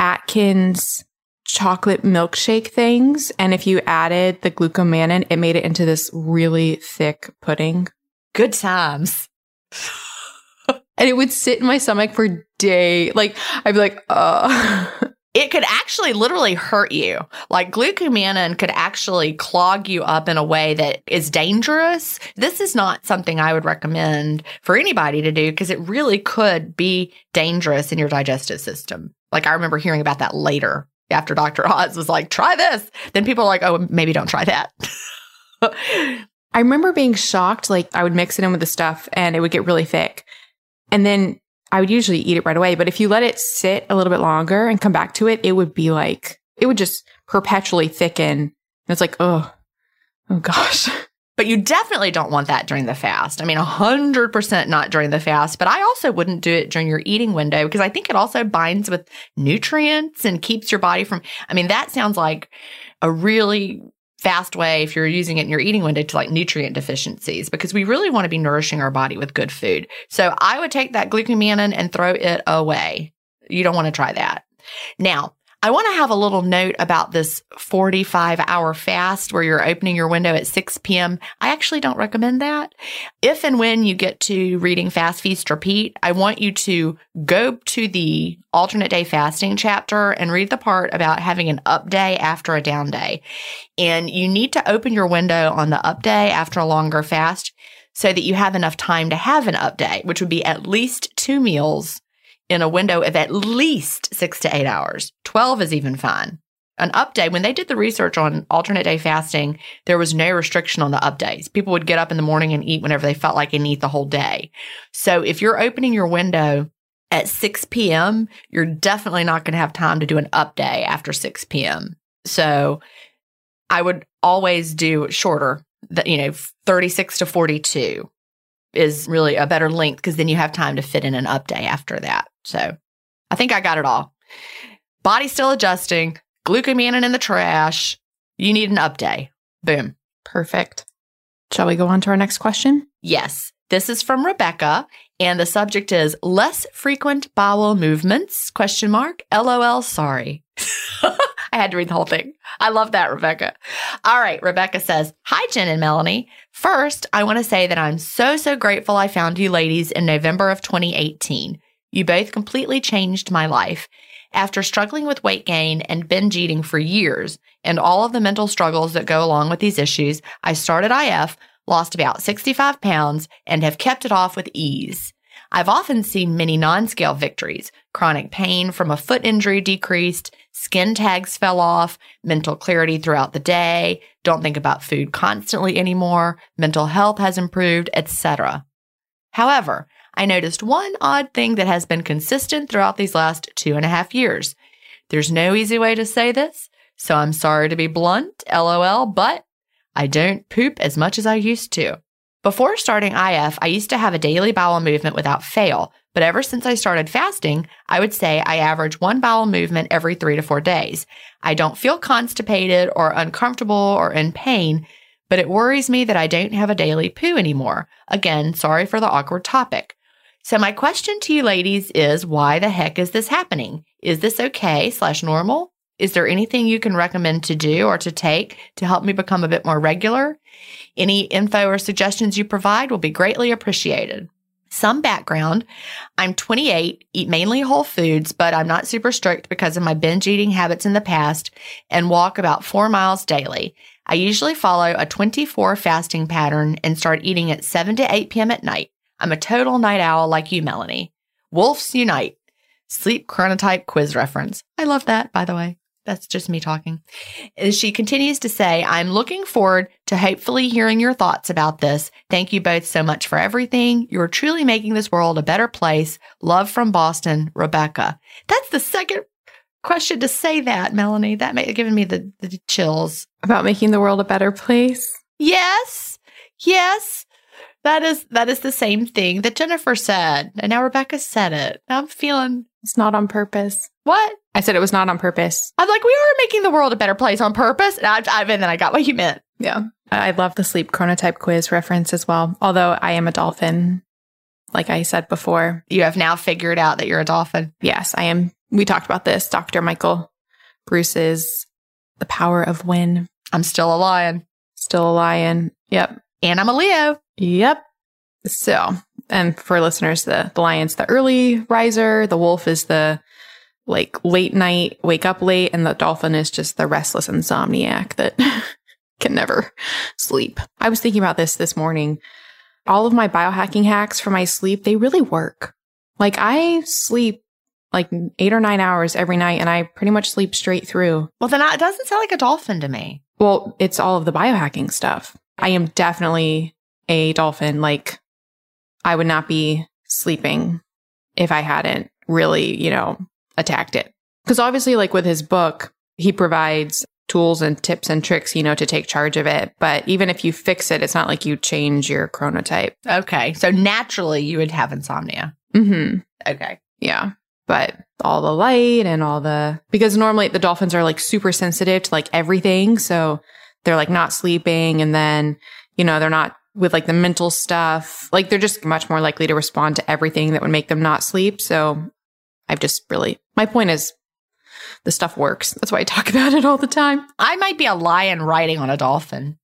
Atkins chocolate milkshake things. And if you added the glucomannan, it made it into this really thick pudding. Good times. And it would sit in my stomach for days. Like, I'd be like, It could actually literally hurt you. Like, glucomannan could actually clog you up in a way that is dangerous. This is not something I would recommend for anybody to do, because it really could be dangerous in your digestive system. Like, I remember hearing about that later after Dr. Oz was like, try this. Then people are like, oh, maybe don't try that. I remember being shocked. Like, I would mix it in with the stuff and it would get really thick. And then I would usually eat it right away. But if you let it sit a little bit longer and come back to it, it would be like, it would just perpetually thicken. And it's like, oh gosh. But you definitely don't want that during the fast. 100% not during the fast. But I also wouldn't do it during your eating window, because I think it also binds with nutrients and keeps your body from, that sounds like a really fast way, if you're using it in your eating window, to like nutrient deficiencies, because we really want to be nourishing our body with good food. So I would take that glucomannan and throw it away. You don't want to try that. Now, I want to have a little note about this 45-hour fast where you're opening your window at 6 p.m. I actually don't recommend that. If and when you get to reading Fast, Feast, Repeat, I want you to go to the alternate day fasting chapter and read the part about having an up day after a down day. And you need to open your window on the up day after a longer fast so that you have enough time to have an up day, which would be at least 2 meals in a window of at least 6 to 8 hours. 12 is even fine. An up day, when they did the research on alternate day fasting, there was no restriction on the up days. People would get up in the morning and eat whenever they felt like and eat the whole day. So if you're opening your window at 6 p.m., you're definitely not going to have time to do an up day after 6 p.m. So I would always do shorter, 36 to 42 is really a better length, because then you have time to fit in an up day after that. So I think I got it all. Body still adjusting, glucomannan in the trash. You need an up day. Boom. Perfect. Shall we go on to our next question? Yes. This is from Rebecca, and the subject is less frequent bowel movements, ? LOL, sorry. I I had to read the whole thing. I love that, Rebecca. All right. Rebecca says, hi, Jen and Melanie. First, I want to say that I'm so grateful I found you ladies in November of 2018. You both completely changed my life. After struggling with weight gain and binge eating for years and all of the mental struggles that go along with these issues, I started IF, lost about 65 pounds, and have kept it off with ease. I've often seen many non-scale victories. Chronic pain from a foot injury decreased, skin tags fell off, mental clarity throughout the day, don't think about food constantly anymore, mental health has improved, etc. However, I noticed one odd thing that has been consistent throughout these last 2.5 years. There's no easy way to say this, so I'm sorry to be blunt, LOL, but I don't poop as much as I used to. Before starting IF, I used to have a daily bowel movement without fail, but ever since I started fasting, I would say I average one bowel movement every 3 to 4 days. I don't feel constipated or uncomfortable or in pain, but it worries me that I don't have a daily poo anymore. Again, sorry for the awkward topic. So my question to you ladies is, why the heck is this happening? Is this okay/normal? Is there anything you can recommend to do or to take to help me become a bit more regular? Any info or suggestions you provide will be greatly appreciated. Some background. I'm 28, eat mainly whole foods, but I'm not super strict because of my binge eating habits in the past and walk about 4 miles daily. I usually follow a 24 fasting pattern and start eating at 7 to 8 p.m. at night. I'm a total night owl like you, Melanie. Wolves unite. Sleep chronotype quiz reference. I love that, by the way. That's just me talking. She continues to say, I'm looking forward to hopefully hearing your thoughts about this. Thank you both so much for everything. You're truly making this world a better place. Love from Boston, Rebecca. That's the second question to say that, Melanie. That may have given me the chills. About making the world a better place? Yes. That is the same thing that Jennifer said. And now Rebecca said it. Now I'm feeling... It's not on purpose. What? I said it was not on purpose. I'm like, we are making the world a better place on purpose. And then I got what you meant. Yeah. I love the sleep chronotype quiz reference as well. Although I am a dolphin, like I said before. You have now figured out that you're a dolphin. Yes, I am. We talked about this. Dr. Michael Bruce's The Power of When. I'm still a lion. Still a lion. Yep. And I'm a Leo. Yep. So, and for listeners, the lion's the early riser. The wolf is the late night, wake up late. And the dolphin is just the restless insomniac that can never sleep. I was thinking about this morning. All of my biohacking hacks for my sleep, they really work. I sleep 8 or 9 hours every night and I pretty much sleep straight through. Well, then it doesn't sound like a dolphin to me. Well, it's all of the biohacking stuff. I am definitely a dolphin. I would not be sleeping if I hadn't really, attacked it. Because obviously, with his book, he provides tools and tips and tricks, to take charge of it. But even if you fix it, it's not like you change your chronotype. Okay. So naturally, you would have insomnia. Mm-hmm. Okay. Yeah. But all the light and because normally the dolphins are super sensitive to everything. So they're not sleeping. And then, they're not with the mental stuff. They're just much more likely to respond to everything that would make them not sleep. So I've just my point is the stuff works. That's why I talk about it all the time. I might be a lion riding on a dolphin.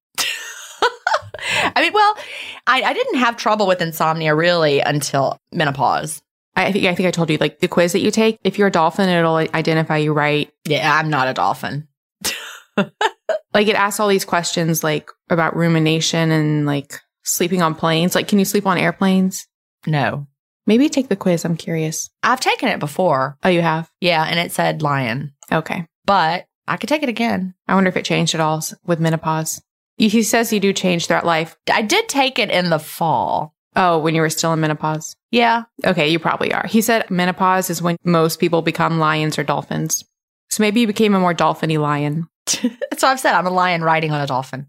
I didn't have trouble with insomnia really until menopause. I think I told you, the quiz that you take, if you're a dolphin, it'll identify you right. Yeah, I'm not a dolphin. It asks all these questions, about rumination and, sleeping on planes. Can you sleep on airplanes? No. Maybe take the quiz. I'm curious. I've taken it before. Oh, you have? Yeah, and it said lion. Okay. But I could take it again. I wonder if it changed at all with menopause. He says you do change throughout life. I did take it in the fall. Oh, when you were still in menopause? Yeah. Okay, you probably are. He said menopause is when most people become lions or dolphins. So maybe you became a more dolphin-y lion. That's what I've said. I'm a lion riding on a dolphin.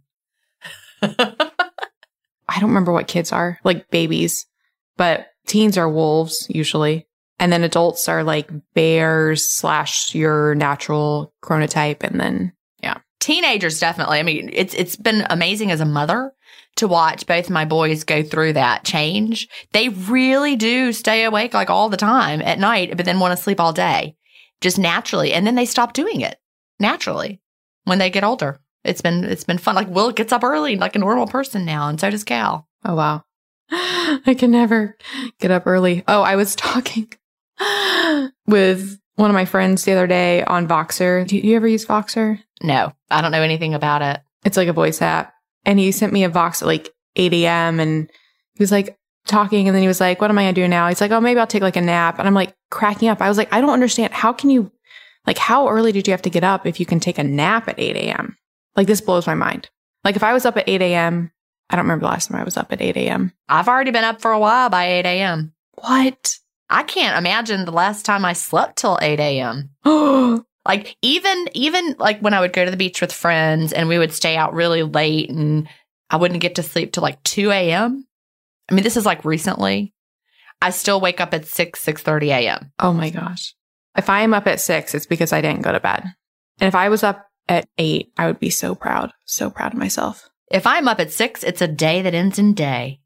I don't remember what kids are, babies. But teens are wolves, usually. And then adults are bears / your natural chronotype. And then, yeah. Teenagers, definitely. I mean, it's been amazing as a mother to watch both my boys go through that change. They really do stay awake all the time at night, but then want to sleep all day, just naturally. And then they stop doing it. naturally when they get older. It's been fun. Like Will gets up early like a normal person now, and so does Cal. Oh, wow. I can never get up early. Oh, I was talking with one of my friends the other day on Voxer. Do you ever use Voxer? No, I don't know anything about it. It's like a voice app. And he sent me a Vox at like 8 a.m. and he was like talking, and then he was like, what am I going to do now? He's like, oh, maybe I'll take like a nap. And I'm like cracking up. I was like, I don't understand. How early did you have to get up if you can take a nap at 8 a.m.? Like, this blows my mind. Like, if I was up at 8 a.m., I don't remember the last time I was up at 8 a.m. I've already been up for a while by 8 a.m. What? I can't imagine the last time I slept till 8 a.m. Like, even like when I would go to the beach with friends and we would stay out really late and I wouldn't get to sleep till like 2 a.m. I mean, this is like recently. I still wake up at 6:30 a.m. Oh my gosh. If I am up at 6, it's because I didn't go to bed. And if I was up at 8, I would be so proud of myself. If I'm up at 6, it's a day that ends in day.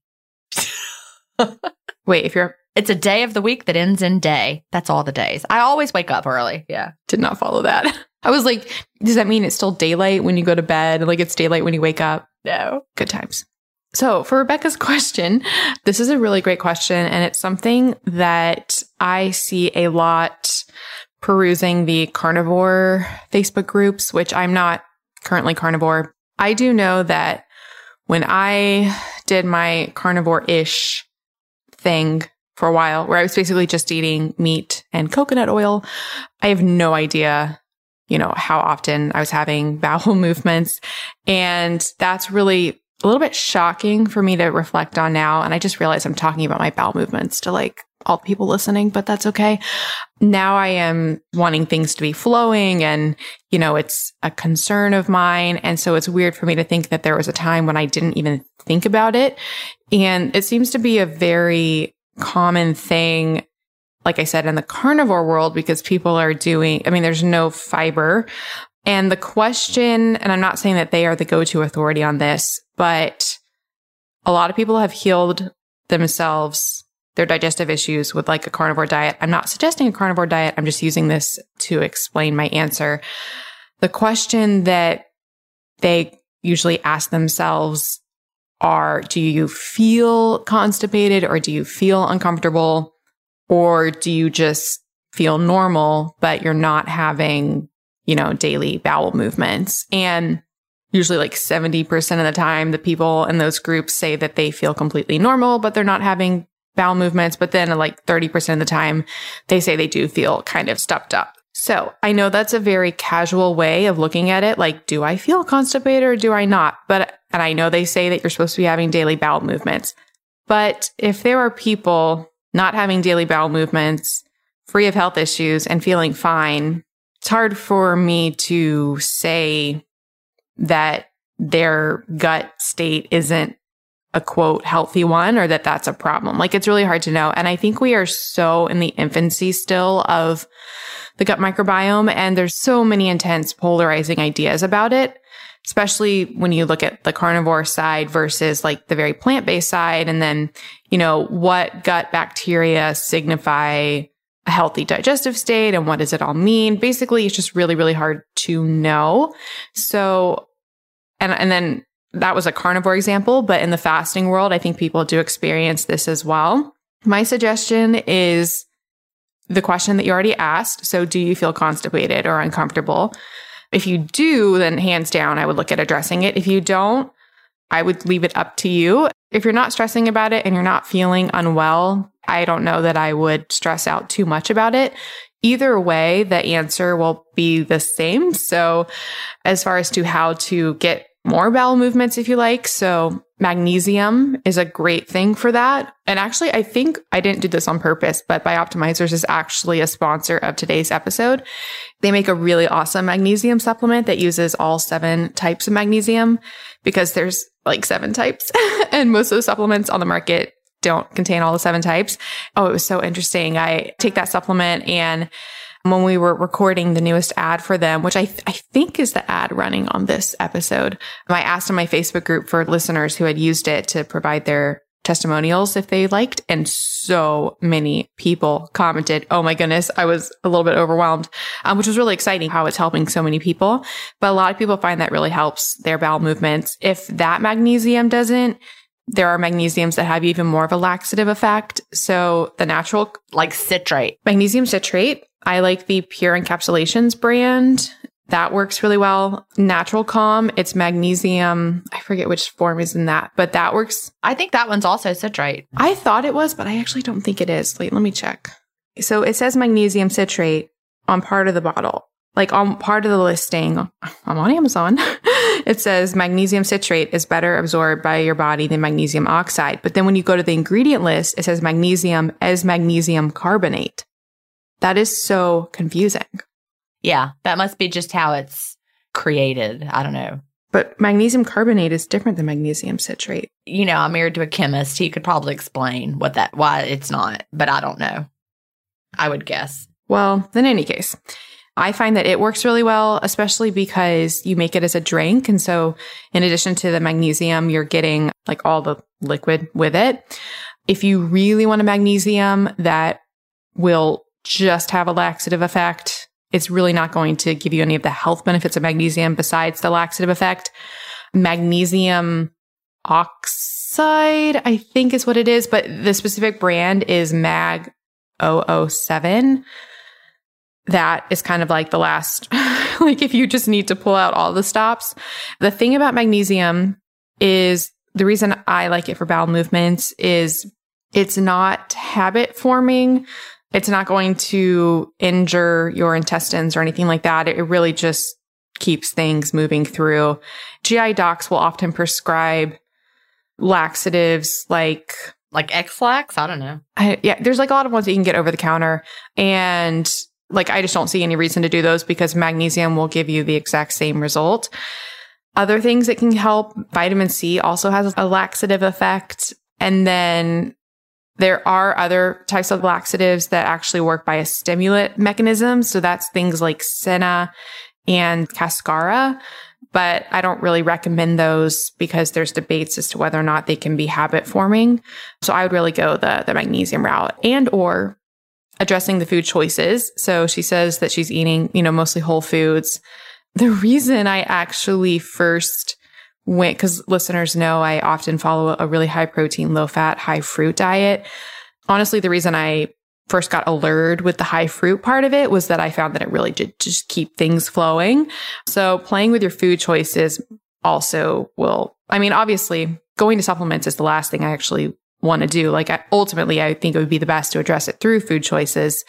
Wait, it's a day of the week that ends in day. That's all the days. I always wake up early. Yeah. Did not follow that. I was like, does that mean it's still daylight when you go to bed? Like it's daylight when you wake up? No. Good times. So for Rebecca's question, this is a really great question. And it's something that I see a lot perusing the carnivore Facebook groups, which I'm not currently carnivore. I do know that when I did my carnivore-ish thing for a while, where I was basically just eating meat and coconut oil, I have no idea, how often I was having bowel movements. And that's really a little bit shocking for me to reflect on now. And I just realized I'm talking about my bowel movements to like all the people listening, but that's okay. Now I am wanting things to be flowing and, it's a concern of mine. And so it's weird for me to think that there was a time when I didn't even think about it. And it seems to be a very common thing, like I said, in the carnivore world, because people are there's no fiber. And the question, and I'm not saying that they are the go-to authority on this, but a lot of people have healed themselves, their digestive issues with like a carnivore diet. I'm not suggesting a carnivore diet. I'm just using this to explain my answer. The question that they usually ask themselves are, do you feel constipated or do you feel uncomfortable? Or do you just feel normal, but you're not having, daily bowel movements? And usually like 70% of the time, the people in those groups say that they feel completely normal, but they're not having bowel movements. But then like 30% of the time, they say they do feel kind of stuffed up. So I know that's a very casual way of looking at it. Like, do I feel constipated or do I not? And I know they say that you're supposed to be having daily bowel movements. But if there are people not having daily bowel movements, free of health issues and feeling fine, it's hard for me to say that their gut state isn't a quote healthy one or that that's a problem. Like, it's really hard to know. And I think we are so in the infancy still of the gut microbiome, and there's so many intense polarizing ideas about it, especially when you look at the carnivore side versus like the very plant-based side. And then, what gut bacteria signify a healthy digestive state and what does it all mean? Basically, it's just really, really hard to know. So, and then that was a carnivore example, but in the fasting world, I think people do experience this as well. My suggestion is the question that you already asked. So do you feel constipated or uncomfortable? If you do, then hands down, I would look at addressing it. If you don't, I would leave it up to you. If you're not stressing about it and you're not feeling unwell, I don't know that I would stress out too much about it. Either way, the answer will be the same. So as far as to how to get more bowel movements, if you like. So magnesium is a great thing for that. And actually, I think I didn't do this on purpose, but Bioptimizers is actually a sponsor of today's episode. They make a really awesome magnesium supplement that uses all 7 types of magnesium, because there's like 7 types and most of the supplements on the market don't contain all the 7 types. Oh, it was so interesting. I take that supplement, and when we were recording the newest ad for them, which I think is the ad running on this episode, I asked in my Facebook group for listeners who had used it to provide their testimonials if they liked. And so many people commented. Oh my goodness. I was a little bit overwhelmed, which was really exciting how it's helping so many people. But a lot of people find that really helps their bowel movements. If that magnesium doesn't, there are magnesiums that have even more of a laxative effect. So the natural, like citrate, magnesium citrate, I like the Pure Encapsulations brand. That works really well. Natural Calm, it's magnesium. I forget which form is in that, but that works. I think that one's also citrate. I thought it was, but I actually don't think it is. Wait, let me check. So it says magnesium citrate on part of the bottle, like on part of the listing. I'm on Amazon. It says magnesium citrate is better absorbed by your body than magnesium oxide. But then when you go to the ingredient list, it says magnesium as magnesium carbonate. That is so confusing. Yeah, that must be just how it's created. I don't know. But magnesium carbonate is different than magnesium citrate. You know, I'm married to a chemist. He could probably explain why it's not, but I don't know. I would guess. Well, in any case, I find that it works really well, especially because you make it as a drink. And so in addition to the magnesium, you're getting like all the liquid with it. If you really want a magnesium that will just have a laxative effect, it's really not going to give you any of the health benefits of magnesium besides the laxative effect. Magnesium oxide, I think is what it is, but the specific brand is Mag 007. That is kind of like the last, like if you just need to pull out all the stops. The thing about magnesium is the reason I like it for bowel movements is it's not habit forming. It's not going to injure your intestines or anything like that. It really just keeps things moving through. GI docs will often prescribe laxatives like X-Lax? I don't know. There's like a lot of ones that you can get over the counter. And like, I just don't see any reason to do those because magnesium will give you the exact same result. Other things that can help, vitamin C also has a laxative effect. And then there are other types of laxatives that actually work by a stimulant mechanism. So that's things like Senna and Cascara. But I don't really recommend those because there's debates as to whether or not they can be habit forming. So I would really go the magnesium route and or addressing the food choices. So she says that she's eating, mostly whole foods. The reason I actually first went, because listeners know I often follow a really high protein, low fat, high fruit diet. Honestly, the reason I first got allured with the high fruit part of it was that I found that it really did just keep things flowing. So playing with your food choices also will, obviously going to supplements is the last thing I actually want to do. Like ultimately, I think it would be the best to address it through food choices.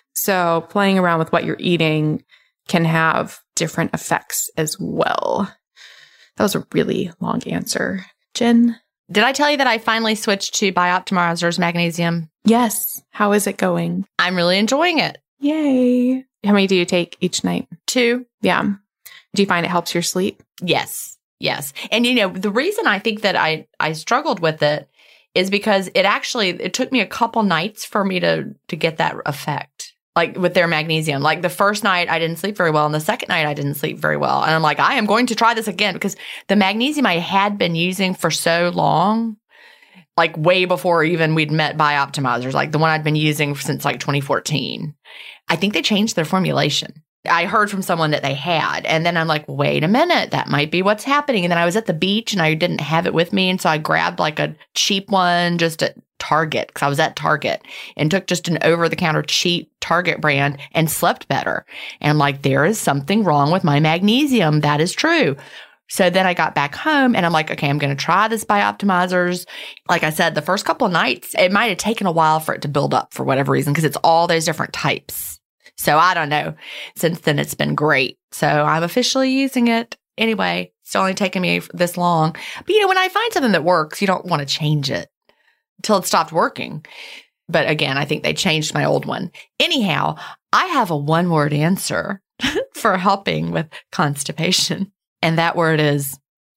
So playing around with what you're eating can have different effects as well. That was a really long answer. Jen? Did I tell you that I finally switched to Bioptimizer's magnesium? Yes. How is it going? I'm really enjoying it. Yay. How many do you take each night? 2. Yeah. Do you find it helps your sleep? Yes. And the reason I think that I struggled with it is because it took me a couple nights for me to get that effect. Like with their magnesium, like the first night I didn't sleep very well. And the second night I didn't sleep very well. And I'm like, I am going to try this again because the magnesium I had been using for so long, like way before even we'd met Bioptimizers, like the one I'd been using since like 2014. I think they changed their formulation. I heard from someone that they had. And then I'm like, wait a minute, that might be what's happening. And then I was at the beach and I didn't have it with me. And so I grabbed like a cheap one just at Target because I was at Target and took just an over-the-counter cheap Target brand and slept better. And I'm like, there is something wrong with my magnesium. That is true. So then I got back home and I'm like, okay, I'm going to try this Bioptimizers. Like I said, the first couple of nights, it might have taken a while for it to build up for whatever reason because it's all those different types. So I don't know. Since then, it's been great. So I'm officially using it. Anyway, it's only taken me this long. But when I find something that works, you don't want to change it until it stopped working. But again, I think they changed my old one. Anyhow, I have a one-word answer for helping with constipation. And that word is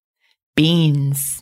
beans.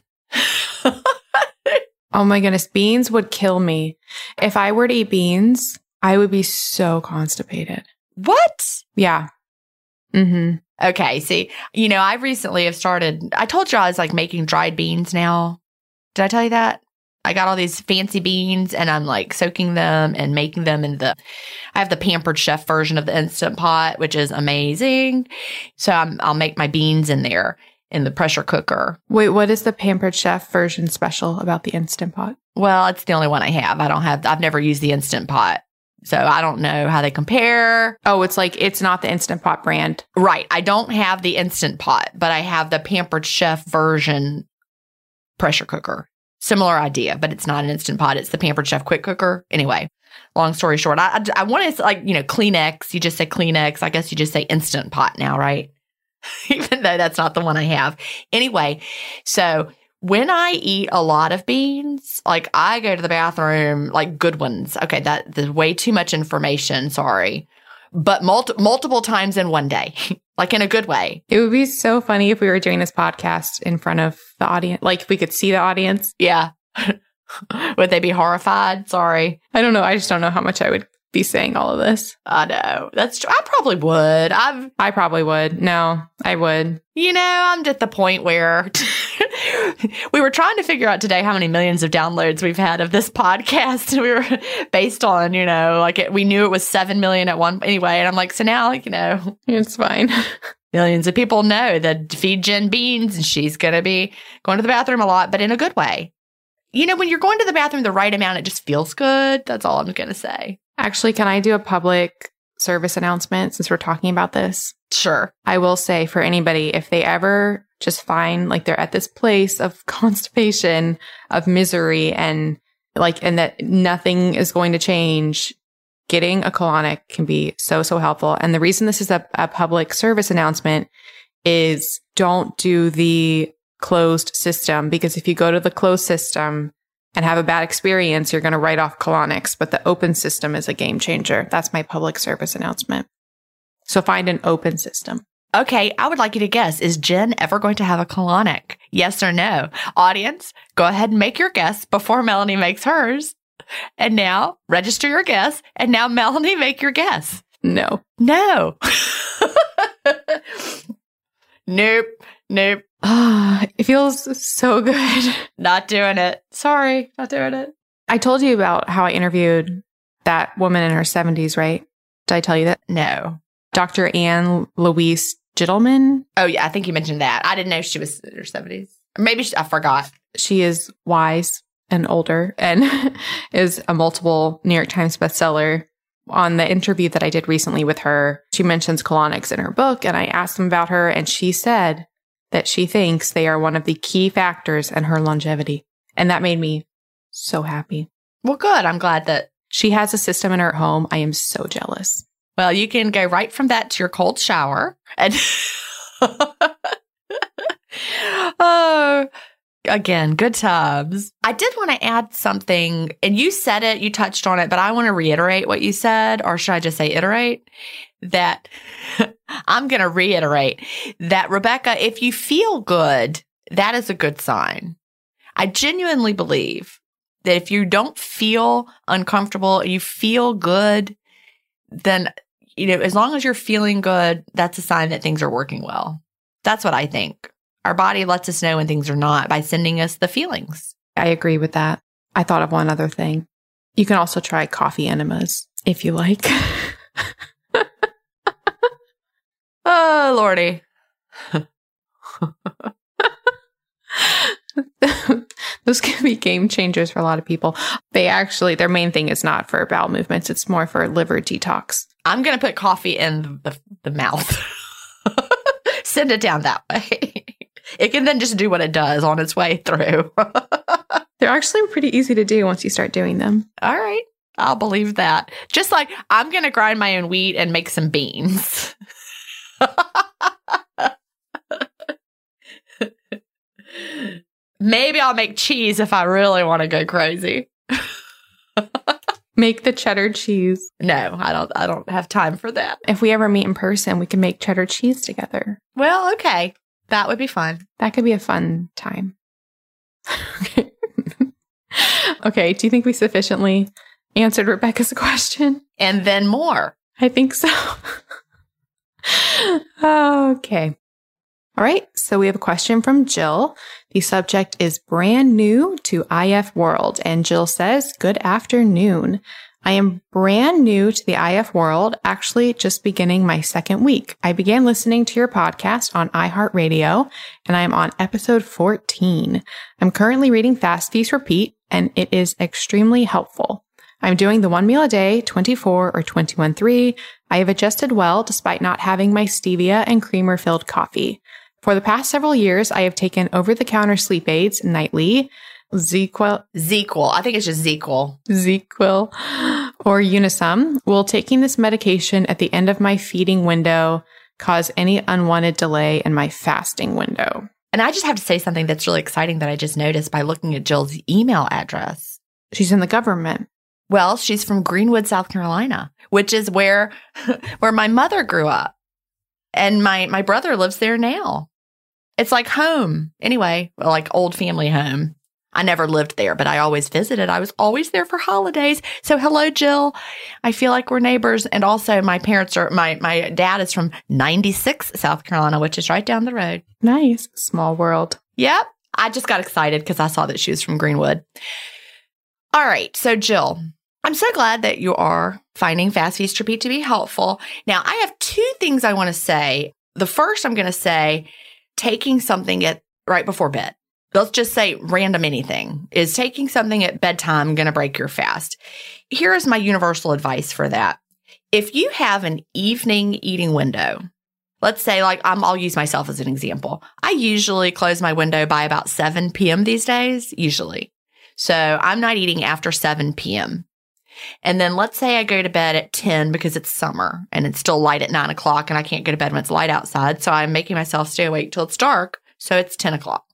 Oh my goodness. Beans would kill me. If I were to eat beans, I would be so constipated. What? Yeah. Mm-hmm. Okay. See, I recently have started, I told you I was like making dried beans now. Did I tell you that? I got all these fancy beans and I'm like soaking them and making them I have the Pampered Chef version of the Instant Pot, which is amazing. So I'll make my beans in there in the pressure cooker. Wait, what is the Pampered Chef version special about the Instant Pot? Well, it's the only one I have. I've never used the Instant Pot. So I don't know how they compare. Oh, it's not the Instant Pot brand. Right. I don't have the Instant Pot, but I have the Pampered Chef version pressure cooker. Similar idea, but it's not an Instant Pot. It's the Pampered Chef quick cooker. Anyway, long story short, I want to Kleenex. You just say Kleenex. I guess you just say Instant Pot now, right? Even though that's not the one I have. Anyway, so when I eat a lot of beans, like I go to the bathroom, like good ones. Okay, there's way too much information. Sorry. But multiple times in one day, like in a good way. It would be so funny if we were doing this podcast in front of the audience. Like if we could see the audience. Yeah. Would they be horrified? Sorry. I don't know. I just don't know how much I would be saying all of this. I know. That's true. I probably would. I probably would. No, I would. I'm at the point where we were trying to figure out today how many millions of downloads we've had of this podcast. And we were based on, we knew it was 7 million at one anyway. And I'm like, so now, it's fine. Millions of people know that feed Jen beans and she's going to be going to the bathroom a lot, but in a good way. When you're going to the bathroom the right amount, it just feels good. That's all I'm going to say. Actually, can I do a public service announcement since we're talking about this? Sure. I will say for anybody, if they ever just find like they're at this place of constipation, of misery, and that nothing is going to change, getting a colonic can be so helpful. And the reason this is a public service announcement is don't do the closed system, because if you go to the closed system and have a bad experience, you're going to write off colonics. But the open system is a game changer. That's my public service announcement. So find an open system. Okay, I would like you to guess, is Jen ever going to have a colonic? Yes or no? Audience, go ahead and make your guess before Melanie makes hers. And now, register your guess. And now, Melanie, make your guess. No. No. Nope. It feels so good. Not doing it. Sorry, not doing it. I told you about how I interviewed that woman in her 70s, right? Did I tell you that? No. Dr. Anne Louise Gittleman. Oh, yeah, I think you mentioned that. I didn't know she was in her 70s. Maybe I forgot. She is wise and older and is a multiple New York Times bestseller. On the interview that I did recently with her, she mentions colonics in her book, and I asked them about her, and she said that she thinks they are one of the key factors in her longevity. And that made me so happy. Well, good. I'm glad that she has a system in her home. I am so jealous. Well, you can go right from that to your cold shower. And oh, again, good times. I did want to add something, and you said it, you touched on it, but I want to reiterate what you said, or should I just say iterate? That I'm going to reiterate that, Rebecca, if you feel good, that is a good sign. I genuinely believe that if you don't feel uncomfortable, you feel good, then, as long as you're feeling good, that's a sign that things are working well. That's what I think. Our body lets us know when things are not by sending us the feelings. I agree with that. I thought of one other thing. You can also try coffee enemas if you like. Oh, Lordy. Those can be game changers for a lot of people. Their main thing is not for bowel movements. It's more for liver detox. I'm going to put coffee in the mouth. Send it down that way. It can then just do what it does on its way through. They're actually pretty easy to do once you start doing them. All right. I'll believe that. Just like I'm going to grind my own wheat and make some beans. Maybe I'll make cheese if I really want to go crazy. Make the cheddar cheese. No, I don't have time for that. If we ever meet in person, we can make cheddar cheese together. Well, okay. That would be fun. That could be a fun time. Okay. Do you think we sufficiently answered Rebecca's question? And then more. I think so. Okay. All right, so we have a question from Jill. The subject is brand new to IF World, and Jill says, "Good afternoon. I am brand new to the IF World, actually just beginning my second week. I began listening to your podcast on iHeartRadio, and I am on episode 14. I'm currently reading Fast Feast Repeat, and it is extremely helpful. I'm doing the 1 meal a day, 24 or 21-3. I have adjusted well despite not having my stevia and creamer-filled coffee. For the past several years, I have taken over-the-counter sleep aids nightly, ZzzQuil, I think it's just ZzzQuil. ZzzQuil, or Unisum. Will taking this medication at the end of my feeding window cause any unwanted delay in my fasting window?" And I just have to say something that's really exciting that I just noticed by looking at Jill's email address. She's in the government. Well, she's from Greenwood, South Carolina, which is where my mother grew up. And my brother lives there now. It's like home. Anyway, like old family home. I never lived there, but I always visited. I was always there for holidays. So hello, Jill. I feel like we're neighbors. And also my dad is from 96, South Carolina, which is right down the road. Nice. Small world. Yep. I just got excited because I saw that she was from Greenwood. All right. So Jill, I'm so glad that you are finding Fast Feast Repeat to be helpful. Now, I have two things I want to say. The first, I'm going to say, taking something right before bed. Let's just say random anything. Is taking something at bedtime going to break your fast? Here is my universal advice for that. If you have an evening eating window, let's say I'll use myself as an example. I usually close my window by about 7 p.m. these days, usually. So I'm not eating after 7 p.m. And then let's say I go to bed at 10 because it's summer and it's still light at 9 o'clock and I can't go to bed when it's light outside. So I'm making myself stay awake till it's dark. So it's 10 o'clock.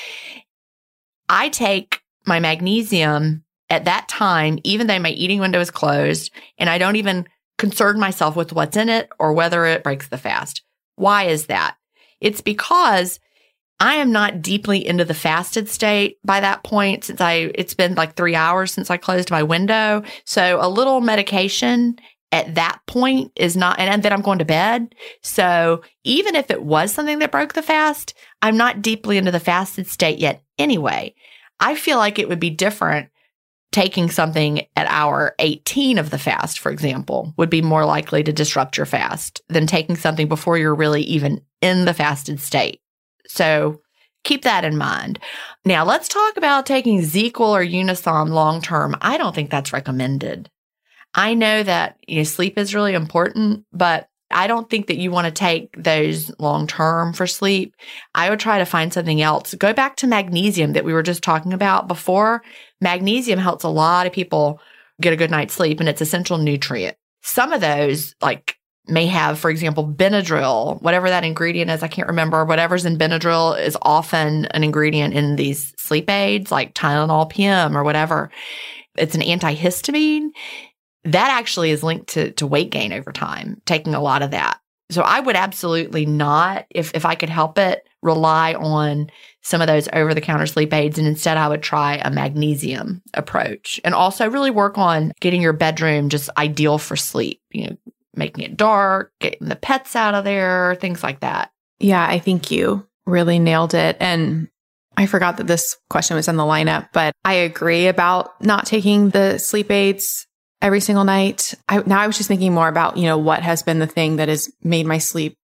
I take my magnesium at that time, even though my eating window is closed, and I don't even concern myself with what's in it or whether it breaks the fast. Why is that? It's because I am not deeply into the fasted state by that point since it's been like 3 hours since I closed my window. So a little medication at that point is not, and then I'm going to bed. So even if it was something that broke the fast, I'm not deeply into the fasted state yet anyway. I feel like it would be different taking something at hour 18 of the fast, for example, would be more likely to disrupt your fast than taking something before you're really even in the fasted state. So keep that in mind. Now, let's talk about taking ZzzQuil or Unisum long-term. I don't think that's recommended. I know that sleep is really important, but I don't think that you want to take those long-term for sleep. I would try to find something else. Go back to magnesium that we were just talking about before. Magnesium helps a lot of people get a good night's sleep, and it's an essential nutrient. Some of those, may have, for example, Benadryl, whatever that ingredient is, I can't remember. Whatever's in Benadryl is often an ingredient in these sleep aids, like Tylenol PM or whatever. It's an antihistamine. That actually is linked to weight gain over time, taking a lot of that. So I would absolutely not, if I could help it, rely on some of those over-the-counter sleep aids. And instead, I would try a magnesium approach. And also really work on getting your bedroom just ideal for sleep, making it dark, getting the pets out of there, things like that. Yeah, I think you really nailed it. And I forgot that this question was in the lineup, but I agree about not taking the sleep aids every single night. I was just thinking more about, what has been the thing that has made my sleep,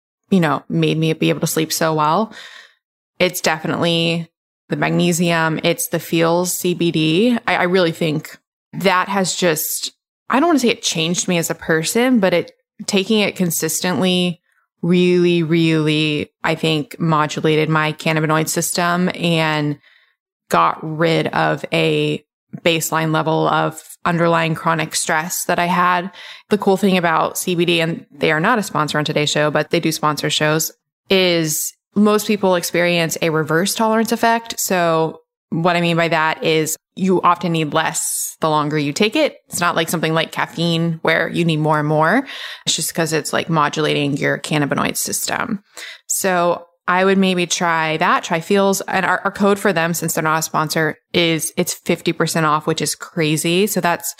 made me be able to sleep so well. It's definitely the magnesium. It's the Feels CBD. I really think that has just, I don't want to say it changed me as a person, but taking it consistently really, really, I think, modulated my cannabinoid system and got rid of a baseline level of underlying chronic stress that I had. The cool thing about CBD, and they are not a sponsor on today's show, but they do sponsor shows, is most people experience a reverse tolerance effect. So what I mean by that is you often need less the longer you take it. It's not like something like caffeine where you need more and more. It's just because it's modulating your cannabinoid system. So I would maybe try that, try Feels. And our code for them, since they're not a sponsor, it's 50% off, which is crazy. So that's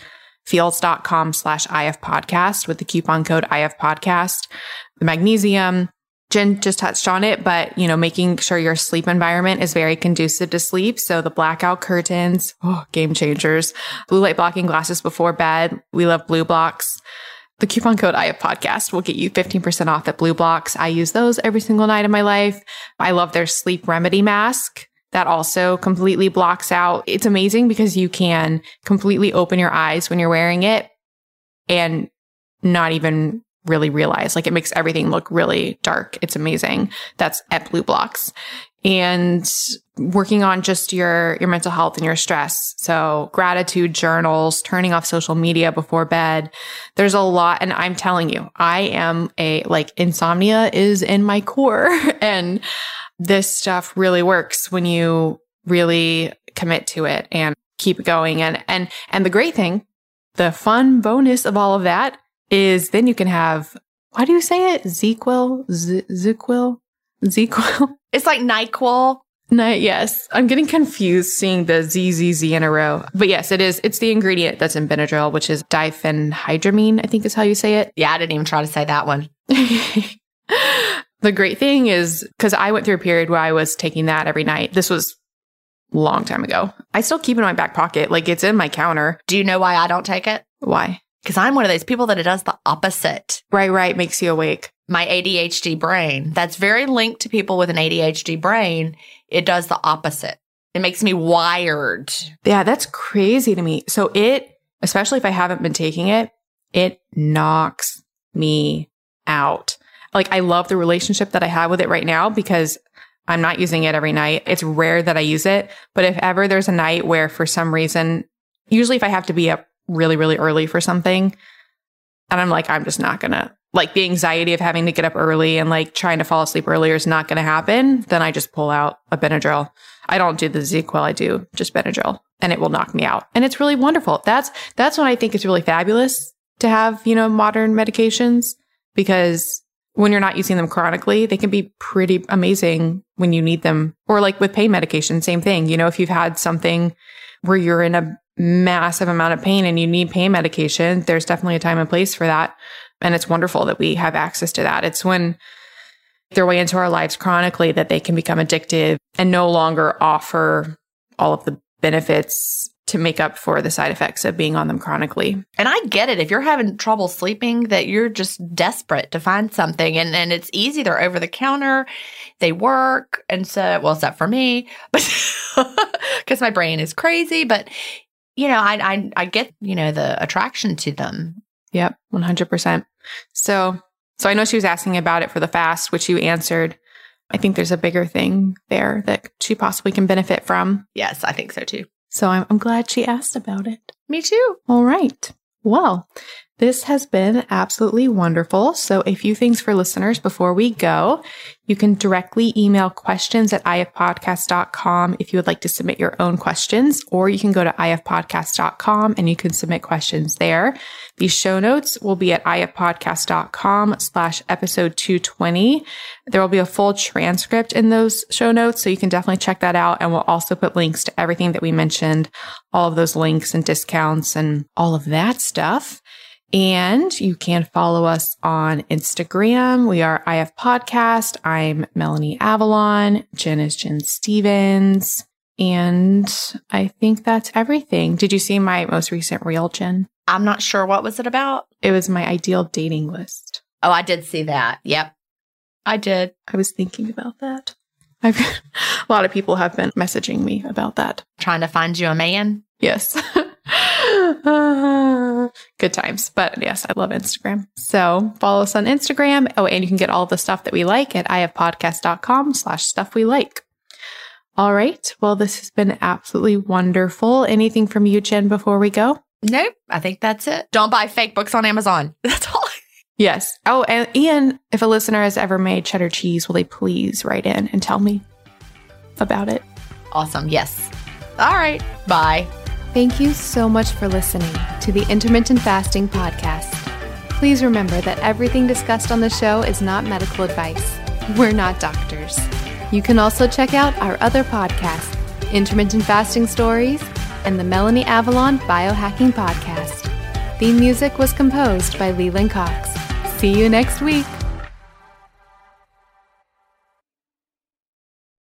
feels.com/IF podcast with the coupon code IF podcast. The magnesium, Jen just touched on it, but making sure your sleep environment is very conducive to sleep. So the blackout curtains, game changers. Blue light blocking glasses before bed. We love Blue Blocks. The coupon code IFPodcast will get you 15% off at Blue Blocks. I use those every single night of my life. I love their sleep remedy mask that also completely blocks out. It's amazing because you can completely open your eyes when you're wearing it and not even really realize. Like, it makes everything look really dark. It's amazing. That's at Blue Blocks. And working on just your mental health and your stress. So gratitude journals, turning off social media before bed. There's a lot. And I'm telling you, I am insomnia is in my core. And this stuff really works when you really commit to it and keep going. And the great thing, the fun bonus of all of that is then you can have, why do you say it? ZzzQuil? It's like NyQuil. Yes. I'm getting confused seeing the ZZZ in a row. But yes, it is. It's the ingredient that's in Benadryl, which is diphenhydramine, I think is how you say it. Yeah, I didn't even try to say that one. The great thing is, because I went through a period where I was taking that every night. This was a long time ago. I still keep it in my back pocket. Like, it's in my counter. Do you know why I don't take it? Why? Because I'm one of those people that it does the opposite. Right. Makes you awake. My ADHD brain, that's very linked to people with an ADHD brain. It does the opposite. It makes me wired. Yeah, that's crazy to me. So especially if I haven't been taking it, it knocks me out. Like, I love the relationship that I have with it right now because I'm not using it every night. It's rare that I use it. But if ever there's a night where for some reason, usually if I have to be up really, really early for something, and I'm just not going to, the anxiety of having to get up early and trying to fall asleep earlier is not going to happen, then I just pull out a Benadryl. I don't do the ZzzQuil, I do just Benadryl, and it will knock me out. And it's really wonderful. That's when I think it's really fabulous to have, modern medications, because when you're not using them chronically, they can be pretty amazing when you need them. Or with pain medication, same thing. If you've had something where you're in a massive amount of pain and you need pain medication, there's definitely a time and place for that. And it's wonderful that we have access to that. It's when their way into our lives chronically that they can become addictive and no longer offer all of the benefits to make up for the side effects of being on them chronically. And I get it. If you're having trouble sleeping, that you're just desperate to find something. And it's easy. They're over the counter. They work. And so, well, except for me, but because my brain is crazy. But, I get, the attraction to them. Yep, 100%. So I know she was asking about it for the fast, which you answered. I think there's a bigger thing there that she possibly can benefit from. Yes, I think so too. So I'm glad she asked about it. Me too. All right. Well, this has been absolutely wonderful. So a few things for listeners before we go. You can directly email questions@ifpodcast.com if you would like to submit your own questions, or you can go to ifpodcast.com and you can submit questions there. The show notes will be at ifpodcast.com/episode 220. There will be a full transcript in those show notes, so you can definitely check that out. And we'll also put links to everything that we mentioned, all of those links and discounts and all of that stuff. And you can follow us on Instagram. We are IF Podcast. I'm Melanie Avalon. Jen is Jen Stevens. And I think that's everything. Did you see my most recent reel, Jen? I'm not sure. What was it about? It was my ideal dating list. Oh, I did see that. Yep. I did. I was thinking about that. A lot of people have been messaging me about that. Trying to find you a man? Yes. Good times. But yes, I love Instagram. So follow us on Instagram. Oh, and you can get all the stuff that we like at ifpodcast.com/stuff we like. All right. Well, this has been absolutely wonderful. Anything from you, Jen, before we go? Nope. I think that's it. Don't buy fake books on Amazon. That's all. Yes. Oh, and Ian, if a listener has ever made cheddar cheese, will they please write in and tell me about it? Awesome. Yes. All right. Bye. Thank you so much for listening to the Intermittent Fasting Podcast. Please remember that everything discussed on the show is not medical advice. We're not doctors. You can also check out our other podcasts, Intermittent Fasting Stories and the Melanie Avalon Biohacking Podcast. Theme music was composed by Leland Cox. See you next week.